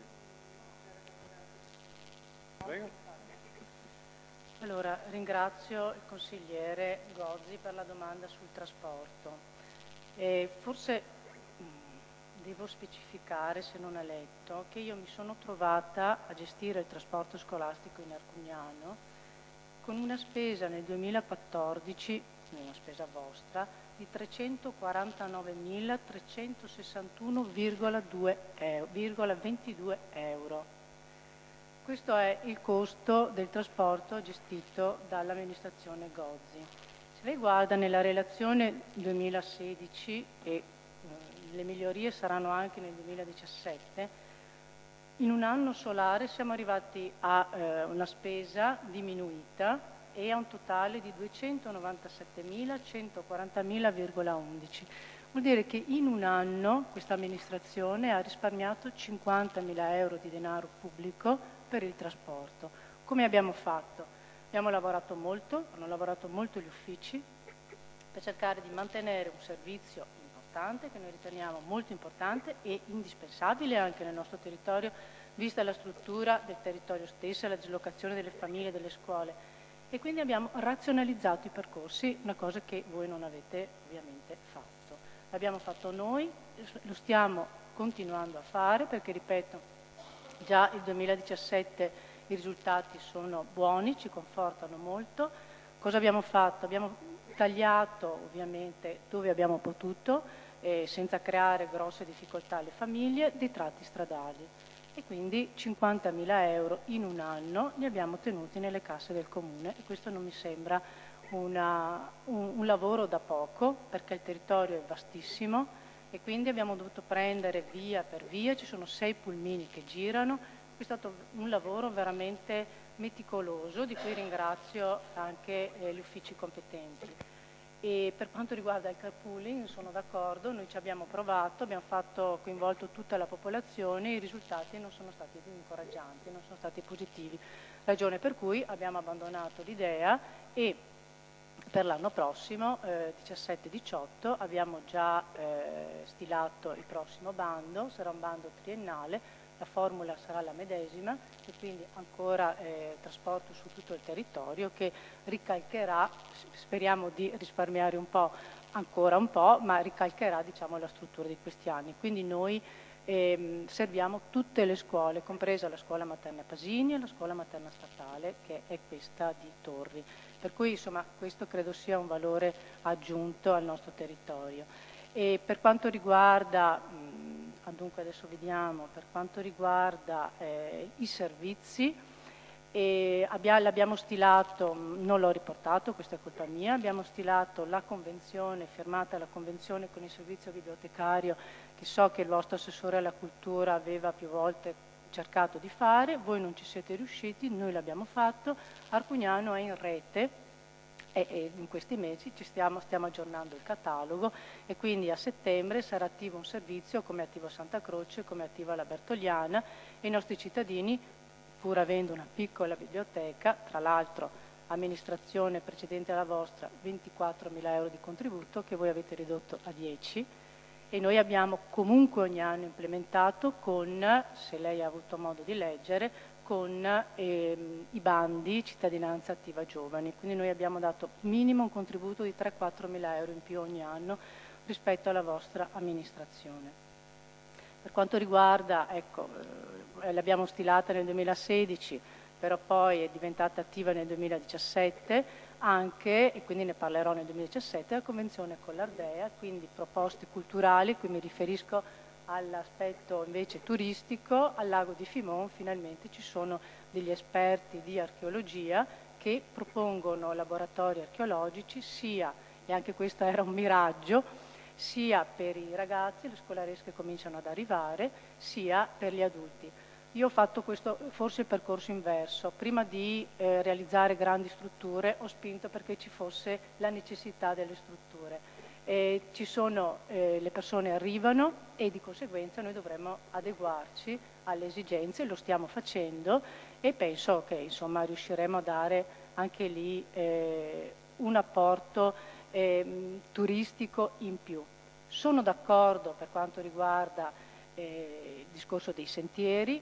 Prego. Allora, ringrazio il consigliere Gozzi per la domanda sul trasporto. Forse devo specificare, se non ha letto, che io mi sono trovata a gestire il trasporto scolastico in Arcugnano con una spesa nel 2014, una spesa vostra, di 349.361,22 euro. Questo è il costo del trasporto gestito dall'amministrazione Gozzi. Se lei guarda nella relazione 2016, e le migliorie saranno anche nel 2017, in un anno solare siamo arrivati a una spesa diminuita e a un totale di 297.140.000,11. Vuol dire che in un anno questa amministrazione ha risparmiato 50.000 euro di denaro pubblico per il trasporto. Come abbiamo fatto? Abbiamo lavorato molto, hanno lavorato molto gli uffici per cercare di mantenere un servizio importante, che noi riteniamo molto importante e indispensabile anche nel nostro territorio, vista la struttura del territorio stesso e la dislocazione delle famiglie e delle scuole. E quindi abbiamo razionalizzato i percorsi, una cosa che voi non avete ovviamente fatto. L'abbiamo fatto noi, lo stiamo continuando a fare perché, ripeto, già il 2017 i risultati sono buoni, ci confortano molto. Cosa abbiamo fatto? Abbiamo tagliato ovviamente dove abbiamo potuto, senza creare grosse difficoltà alle famiglie, dei tratti stradali. e quindi 50.000 euro in un anno li abbiamo tenuti nelle casse del Comune e questo non mi sembra un lavoro da poco perché il territorio è vastissimo e quindi abbiamo dovuto prendere via per via, ci sono 6 pulmini che girano, è stato un lavoro veramente meticoloso di cui ringrazio anche gli uffici competenti. E per quanto riguarda il carpooling sono d'accordo, noi ci abbiamo provato, abbiamo coinvolto tutta la popolazione, i risultati non sono stati incoraggianti, non sono stati positivi, ragione per cui abbiamo abbandonato l'idea e per l'anno prossimo, 17-18, abbiamo già stilato il prossimo bando, sarà un bando triennale, la formula sarà la medesima e quindi ancora trasporto su tutto il territorio che ricalcherà, speriamo di risparmiare ancora un po', ma ricalcherà diciamo, la struttura di questi anni. Quindi noi serviamo tutte le scuole, compresa la scuola materna Pasini e la scuola materna statale che è questa di Torri. Per cui insomma questo credo sia un valore aggiunto al nostro territorio. E per quanto riguarda, dunque adesso vediamo, per quanto riguarda i servizi, l'abbiamo stilato, non l'ho riportato, questa è colpa mia, abbiamo stilato la convenzione, firmata la convenzione con il servizio bibliotecario che so che il vostro assessore alla cultura aveva più volte cercato di fare, voi non ci siete riusciti, noi l'abbiamo fatto, Arcugnano è in rete e in questi mesi stiamo aggiornando il catalogo e quindi a settembre sarà attivo un servizio come attivo Santa Croce, come attiva la Bertogliana e i nostri cittadini, pur avendo una piccola biblioteca, tra l'altro amministrazione precedente alla vostra, 24.000 euro di contributo che voi avete ridotto a 10 e noi abbiamo comunque ogni anno implementato con, se lei ha avuto modo di leggere, con i bandi cittadinanza attiva giovani, quindi noi abbiamo dato minimo un contributo di 3-4 mila euro in più ogni anno rispetto alla vostra amministrazione. Per quanto riguarda, ecco, l'abbiamo stilata nel 2016, però poi è diventata attiva nel 2017 anche, e quindi ne parlerò nel 2017, la convenzione con l'Ardea, quindi proposte culturali, qui mi riferisco all'aspetto invece turistico, al lago di Fimon finalmente ci sono degli esperti di archeologia che propongono laboratori archeologici sia, e anche questo era un miraggio, sia per i ragazzi, le scolaresche cominciano ad arrivare, sia per gli adulti. Io ho fatto questo, forse il percorso inverso, prima di realizzare grandi strutture ho spinto perché ci fosse la necessità delle strutture. Ci sono, le persone arrivano e di conseguenza noi dovremmo adeguarci alle esigenze, lo stiamo facendo e penso che insomma riusciremo a dare anche lì un apporto turistico in più. Sono d'accordo per quanto riguarda il discorso dei sentieri.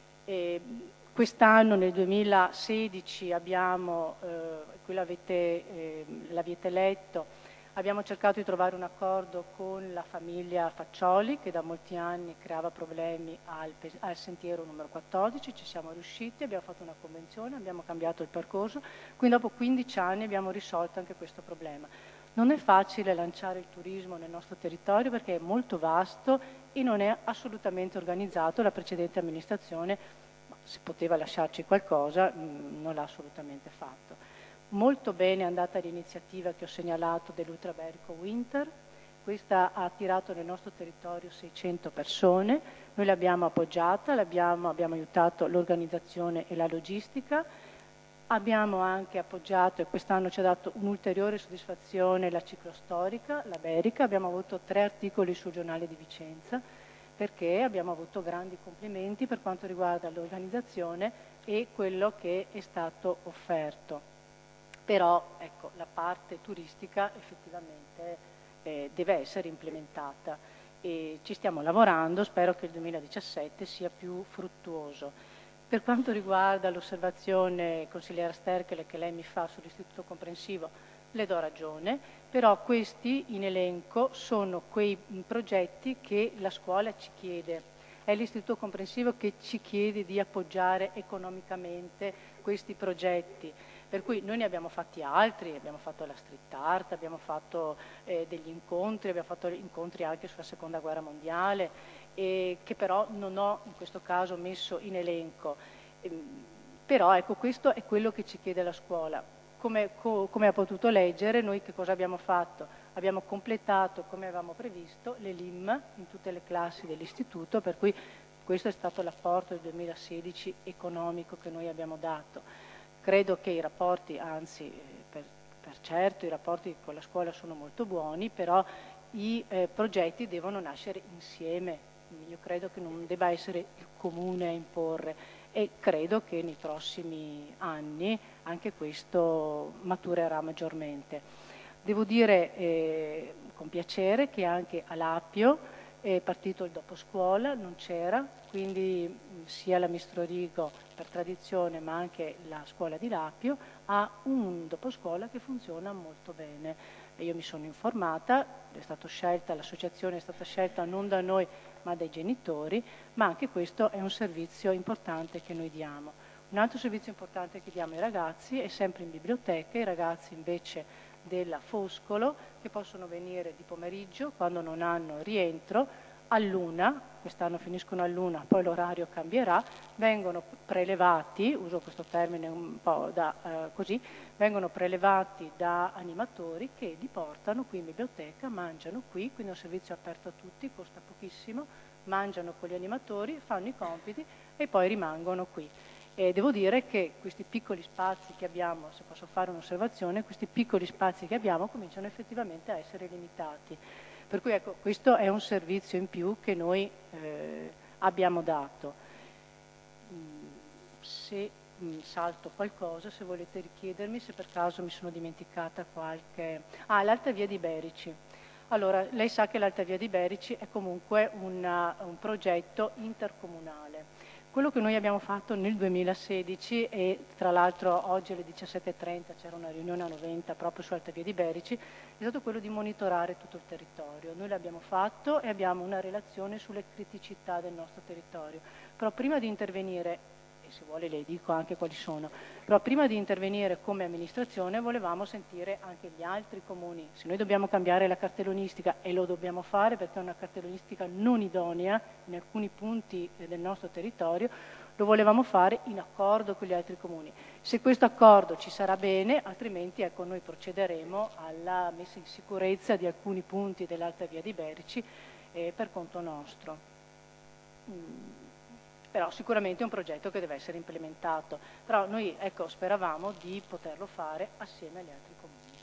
Quest'anno nel 2016 abbiamo, qui l'avete letto, abbiamo cercato di trovare un accordo con la famiglia Faccioli che da molti anni creava problemi al sentiero numero 14, ci siamo riusciti, abbiamo fatto una convenzione, abbiamo cambiato il percorso, quindi dopo 15 anni abbiamo risolto anche questo problema. Non è facile lanciare il turismo nel nostro territorio perché è molto vasto e non è assolutamente organizzato, la precedente amministrazione, se poteva lasciarci qualcosa, non l'ha assolutamente fatto. Molto bene è andata l'iniziativa che ho segnalato dell'Ultraberico Winter, questa ha attirato nel nostro territorio 600 persone, noi l'abbiamo appoggiata, abbiamo aiutato l'organizzazione e la logistica, abbiamo anche appoggiato e quest'anno ci ha dato un'ulteriore soddisfazione la ciclostorica, la Berica, abbiamo avuto 3 articoli sul giornale di Vicenza perché abbiamo avuto grandi complimenti per quanto riguarda l'organizzazione e quello che è stato offerto. Però ecco, la parte turistica effettivamente deve essere implementata e ci stiamo lavorando, spero che il 2017 sia più fruttuoso. Per quanto riguarda l'osservazione, consigliera Sterchele, che lei mi fa sull'istituto comprensivo, le do ragione, però questi in elenco sono quei progetti che la scuola ci chiede. È l'istituto comprensivo che ci chiede di appoggiare economicamente questi progetti. Per cui noi ne abbiamo fatti altri, abbiamo fatto la street art, abbiamo fatto degli incontri, abbiamo fatto incontri anche sulla seconda guerra mondiale e che però non ho in questo caso messo in elenco. Però ecco, questo è quello che ci chiede la scuola. Come ha potuto leggere, noi che cosa abbiamo fatto? Abbiamo completato, come avevamo previsto, le LIM in tutte le classi dell'istituto, per cui questo è stato l'apporto del 2016 economico che noi abbiamo dato. Credo che i rapporti, anzi per certo i rapporti con la scuola sono molto buoni, però i progetti devono nascere insieme. Io credo che non debba essere il comune a imporre e credo che nei prossimi anni anche questo maturerà maggiormente. Devo dire con piacere che anche a Lapio è partito il doposcuola, non c'era, quindi sia la Mistrorigo per tradizione ma anche la scuola di Lapio ha un doposcuola che funziona molto bene. Io mi sono informata, è stata scelta, l'associazione è stata scelta non da noi ma dai genitori, ma anche questo è un servizio importante che noi diamo. Un altro servizio importante che diamo ai ragazzi è sempre in biblioteca, i ragazzi invece della Foscolo che possono venire di pomeriggio quando non hanno rientro all'1, quest'anno finiscono all'1, poi l'orario cambierà, vengono prelevati, uso questo termine un po' così, vengono prelevati da animatori che li portano qui in biblioteca, mangiano qui, quindi è un servizio aperto a tutti, costa pochissimo, mangiano con gli animatori, fanno i compiti e poi rimangono qui. E devo dire che questi piccoli spazi che abbiamo, se posso fare un'osservazione, questi piccoli spazi che abbiamo cominciano effettivamente a essere limitati. Per cui ecco, questo è un servizio in più che noi abbiamo dato. Se salto qualcosa, se volete richiedermi, se per caso mi sono dimenticata qualche... Ah, l'Alta Via di Berici. Allora, lei sa che l'Alta Via di Berici è comunque un progetto intercomunale. Quello che noi abbiamo fatto nel 2016 e tra l'altro oggi alle 17:30 c'era una riunione a 90 proprio su Alta Via di Berici, è stato quello di monitorare tutto il territorio. Noi l'abbiamo fatto e abbiamo una relazione sulle criticità del nostro territorio. Però prima di intervenire, e se vuole le dico anche quali sono, però prima di intervenire come amministrazione volevamo sentire anche gli altri comuni. Se noi dobbiamo cambiare la cartellonistica, e lo dobbiamo fare perché è una cartellonistica non idonea in alcuni punti del nostro territorio, lo volevamo fare in accordo con gli altri comuni. Se questo accordo ci sarà bene, altrimenti ecco, noi procederemo alla messa in sicurezza di alcuni punti dell'Alta Via di Berici per conto nostro. Però sicuramente è un progetto che deve essere implementato, però noi ecco, speravamo di poterlo fare assieme agli altri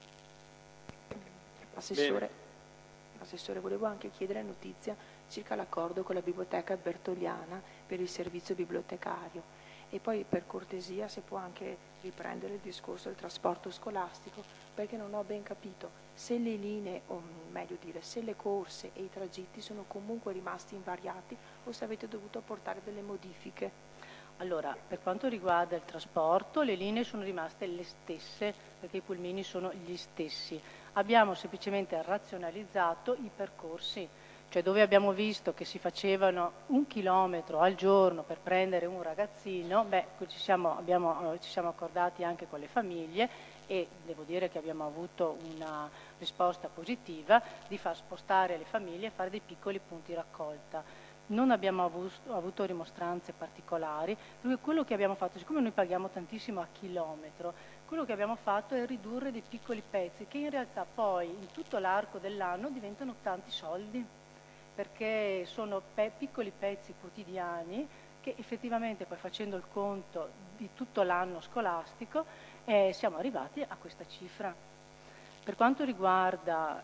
comuni. Assessore, volevo anche chiedere notizia circa l'accordo con la biblioteca bertoliana per il servizio bibliotecario e poi per cortesia se può anche riprendere il discorso del trasporto scolastico, perché non ho ben capito se le linee, o meglio dire, se le corse e i tragitti sono comunque rimasti invariati o se avete dovuto apportare delle modifiche. Allora, per quanto riguarda il trasporto, le linee sono rimaste le stesse perché i pulmini sono gli stessi. Abbiamo semplicemente razionalizzato i percorsi, cioè dove abbiamo visto che si facevano 1 chilometro al giorno per prendere un ragazzino, ci siamo accordati anche con le famiglie e devo dire che abbiamo avuto una risposta positiva di far spostare le famiglie e fare dei piccoli punti raccolta. Non abbiamo avuto rimostranze particolari, perché quello che abbiamo fatto, siccome noi paghiamo tantissimo a chilometro, quello che abbiamo fatto è ridurre dei piccoli pezzi che in realtà poi in tutto l'arco dell'anno diventano tanti soldi, perché sono piccoli pezzi quotidiani che effettivamente poi facendo il conto di tutto l'anno scolastico siamo arrivati a questa cifra. Per quanto riguarda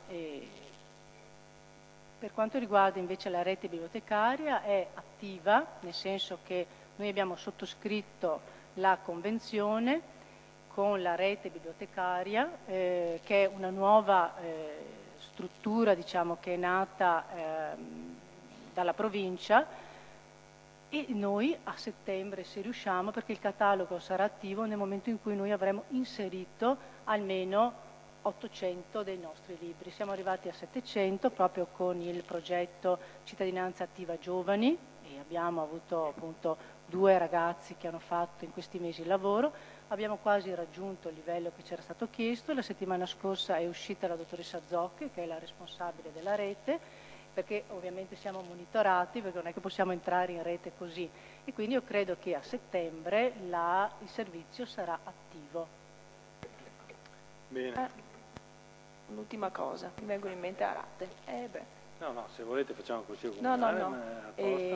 invece la rete bibliotecaria è attiva, nel senso che noi abbiamo sottoscritto la convenzione con la rete bibliotecaria, che è una nuova struttura diciamo, che è nata dalla provincia, e noi a settembre, se riusciamo, perché il catalogo sarà attivo nel momento in cui noi avremo inserito almeno 800 dei nostri libri. Siamo arrivati a 700 proprio con il progetto Cittadinanza Attiva Giovani e abbiamo avuto appunto 2 ragazzi che hanno fatto in questi mesi il lavoro. Abbiamo quasi raggiunto il livello che c'era stato chiesto. La settimana scorsa è uscita la dottoressa Zocche, che è la responsabile della rete, perché ovviamente siamo monitorati, perché non è che possiamo entrare in rete così, e quindi io credo che a settembre il servizio sarà attivo. Bene. Un'ultima cosa, mi vengono in mente a rate. No, se volete facciamo così No. ma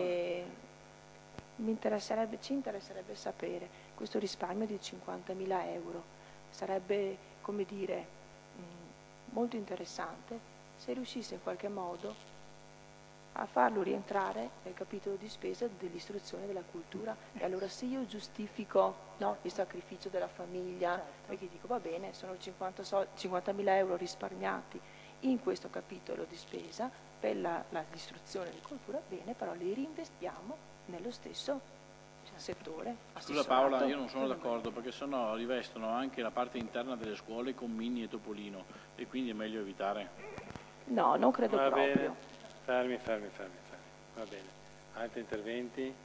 Ci interesserebbe sapere questo risparmio di 50.000 euro. Sarebbe, come dire, molto interessante se riuscisse in qualche modo a farlo rientrare nel capitolo di spesa dell'istruzione e della cultura. E allora se io giustifico il sacrificio della famiglia, perché dico va bene, sono 50.000 euro risparmiati in questo capitolo di spesa per l'istruzione e la cultura, bene, però li reinvestiamo nello stesso settore. Scusa Paola, io non sono d'accordo, perché sennò rivestono anche la parte interna delle scuole con Mini e Topolino, e quindi è meglio evitare. No, non credo Va proprio. bene. Fermi. Va bene. Altri interventi?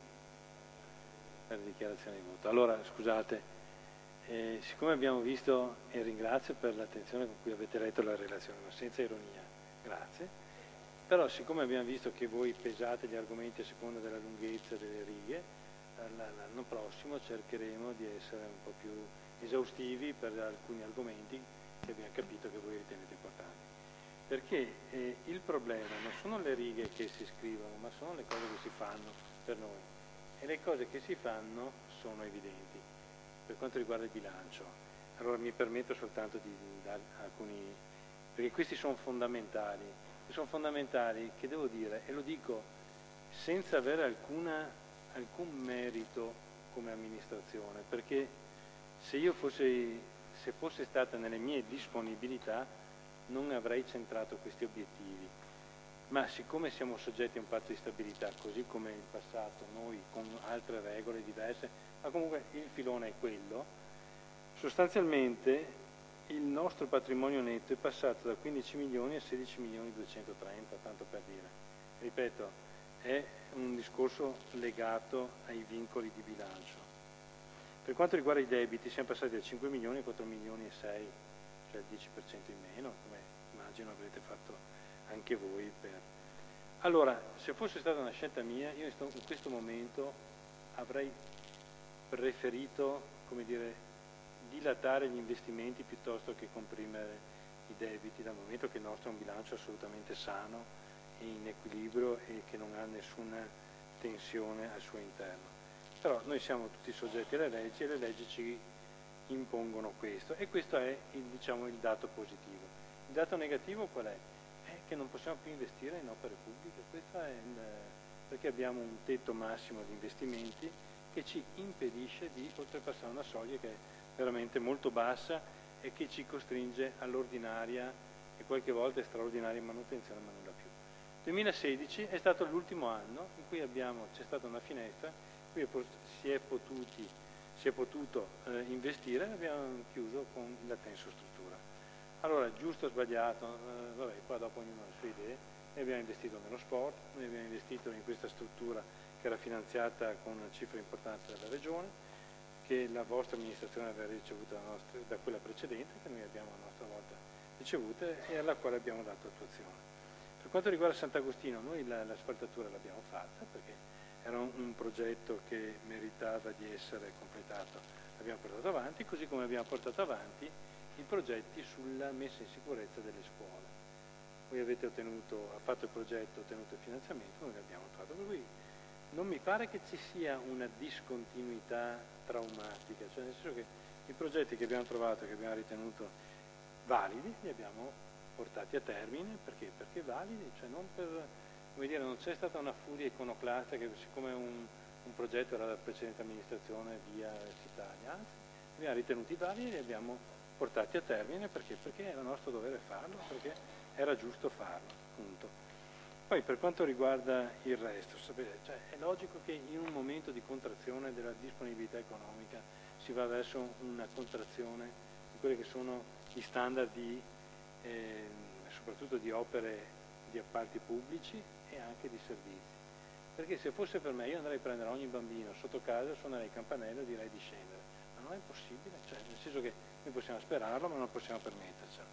Per dichiarazione di voto. Allora, scusate, siccome abbiamo visto, e ringrazio per l'attenzione con cui avete letto la relazione, ma senza ironia, grazie, però siccome abbiamo visto che voi pesate gli argomenti a seconda della lunghezza delle righe, l'anno prossimo cercheremo di essere un po' più esaustivi per alcuni argomenti che abbiamo capito che voi ritenete importanti. Perché il problema non sono le righe che si scrivono, ma sono le cose che si fanno per noi. E le cose che si fanno sono evidenti. Per quanto riguarda il bilancio, allora mi permetto soltanto di dare alcuni, perché questi sono fondamentali. E sono fondamentali che devo dire, e lo dico senza avere alcun merito come amministrazione, perché se fosse stata nelle mie disponibilità non avrei centrato questi obiettivi, ma siccome siamo soggetti a un patto di stabilità, così come in passato noi con altre regole diverse, ma comunque il filone è quello, sostanzialmente il nostro patrimonio netto è passato da 15 milioni a 16 milioni 230, tanto per dire. Ripeto, è un discorso legato ai vincoli di bilancio. Per quanto riguarda i debiti siamo passati da 5 milioni a 4 milioni e 6, cioè il 10% in meno, come immagino avrete fatto anche voi. Allora, se fosse stata una scelta mia, io in questo momento avrei preferito, come dire, dilatare gli investimenti piuttosto che comprimere i debiti, dal momento che il nostro è un bilancio assolutamente sano e in equilibrio e che non ha nessuna tensione al suo interno. Però noi siamo tutti soggetti alle leggi e le leggi ci impongono questo, e questo è il dato positivo. Il dato negativo qual è? È che non possiamo più investire in opere pubbliche, perché abbiamo un tetto massimo di investimenti che ci impedisce di oltrepassare una soglia che è veramente molto bassa e che ci costringe all'ordinaria e qualche volta straordinaria manutenzione, ma nulla più. 2016 è stato l'ultimo anno in cui c'è stata una finestra in cui si è potuto investire, e abbiamo chiuso con la tensostruttura. Allora, giusto o sbagliato, qua dopo ognuno ha le sue idee. Noi abbiamo investito nello sport, noi abbiamo investito in questa struttura che era finanziata con una cifra importante dalla Regione, che la vostra amministrazione aveva ricevuto da quella precedente, che noi abbiamo a nostra volta ricevuta e alla quale abbiamo dato attuazione. Per quanto riguarda Sant'Agostino, noi l'asfaltatura l'abbiamo fatta perché era un progetto che meritava di essere completato, l'abbiamo portato avanti, così come abbiamo portato avanti i progetti sulla messa in sicurezza delle scuole. Voi avete fatto il progetto, ottenuto il finanziamento, noi l'abbiamo fatto. Per cui non mi pare che ci sia una discontinuità traumatica, cioè nel senso che i progetti che abbiamo trovato, che abbiamo ritenuto validi, li abbiamo portati a termine, perché validi, cioè non per, come dire, non c'è stata una furia iconoclasta che siccome un progetto era della precedente amministrazione via Italia, anzi li abbiamo ritenuti validi e li abbiamo portati a termine perché era nostro dovere farlo, perché era giusto farlo, appunto. Poi per quanto riguarda il resto, sapete, cioè, è logico che in un momento di contrazione della disponibilità economica si va verso una contrazione di quelli che sono gli standard soprattutto di opere di appalti pubblici e anche di servizi. Perché se fosse per me io andrei a prendere ogni bambino sotto casa, suonerei il campanello e direi di scendere. Ma non è possibile, cioè, nel senso che noi possiamo sperarlo ma non possiamo permettercelo.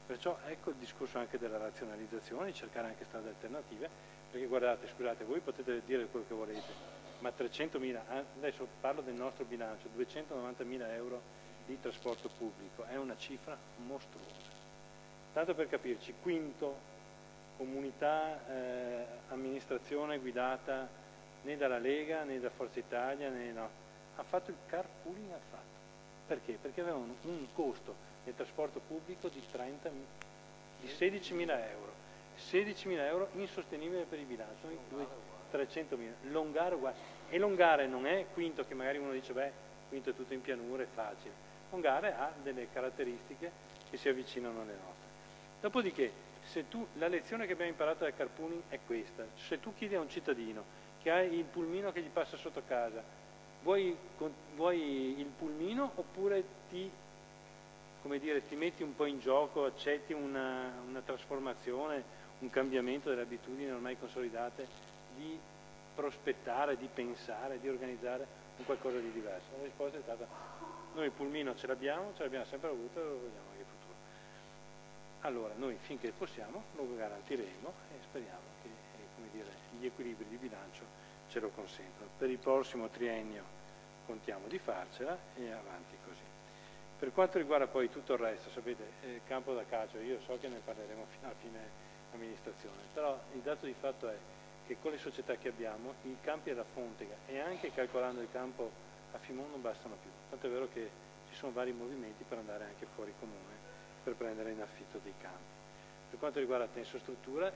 Perciò ecco il discorso anche della razionalizzazione, di cercare anche strade alternative, perché guardate, scusate, voi potete dire quello che volete, ma 300.000, adesso parlo del nostro bilancio, 290.000 euro di trasporto pubblico, è una cifra mostruosa. Tanto per capirci, Quinto, comunità, amministrazione guidata né dalla Lega né da Forza Italia, ha fatto il carpooling, ha fatto. Perché? Perché avevano un costo del trasporto pubblico di 16.000 euro. 16.000 euro insostenibile per il bilancio, 300.000. Longare uguale. E Longare non è Quinto, che magari uno dice, beh, Quinto è tutto in pianura, è facile. Longare ha delle caratteristiche che si avvicinano alle nostre. Dopodiché, la lezione che abbiamo imparato dal carpooling è questa. Se tu chiedi a un cittadino che ha il pulmino che gli passa sotto casa, vuoi il pulmino oppure ti metti un po' in gioco, accetti una trasformazione, un cambiamento delle abitudini ormai consolidate, di prospettare, di pensare, di organizzare un qualcosa di diverso? La risposta è stata: noi il pulmino ce l'abbiamo sempre avuto e lo vogliamo anche in futuro. Allora noi finché possiamo lo garantiremo e speriamo che gli equilibri di bilancio ce lo consentono. Per il prossimo triennio contiamo di farcela e avanti così. Per quanto riguarda poi tutto il resto, sapete, campo da calcio, io so che ne parleremo fino alla fine amministrazione, però il dato di fatto è che con le società che abbiamo, i campi alla Fontega e anche calcolando il campo a Fimone non bastano più, tanto è vero che ci sono vari movimenti per andare anche fuori comune per prendere in affitto dei campi. Per quanto riguarda Tensostruttura,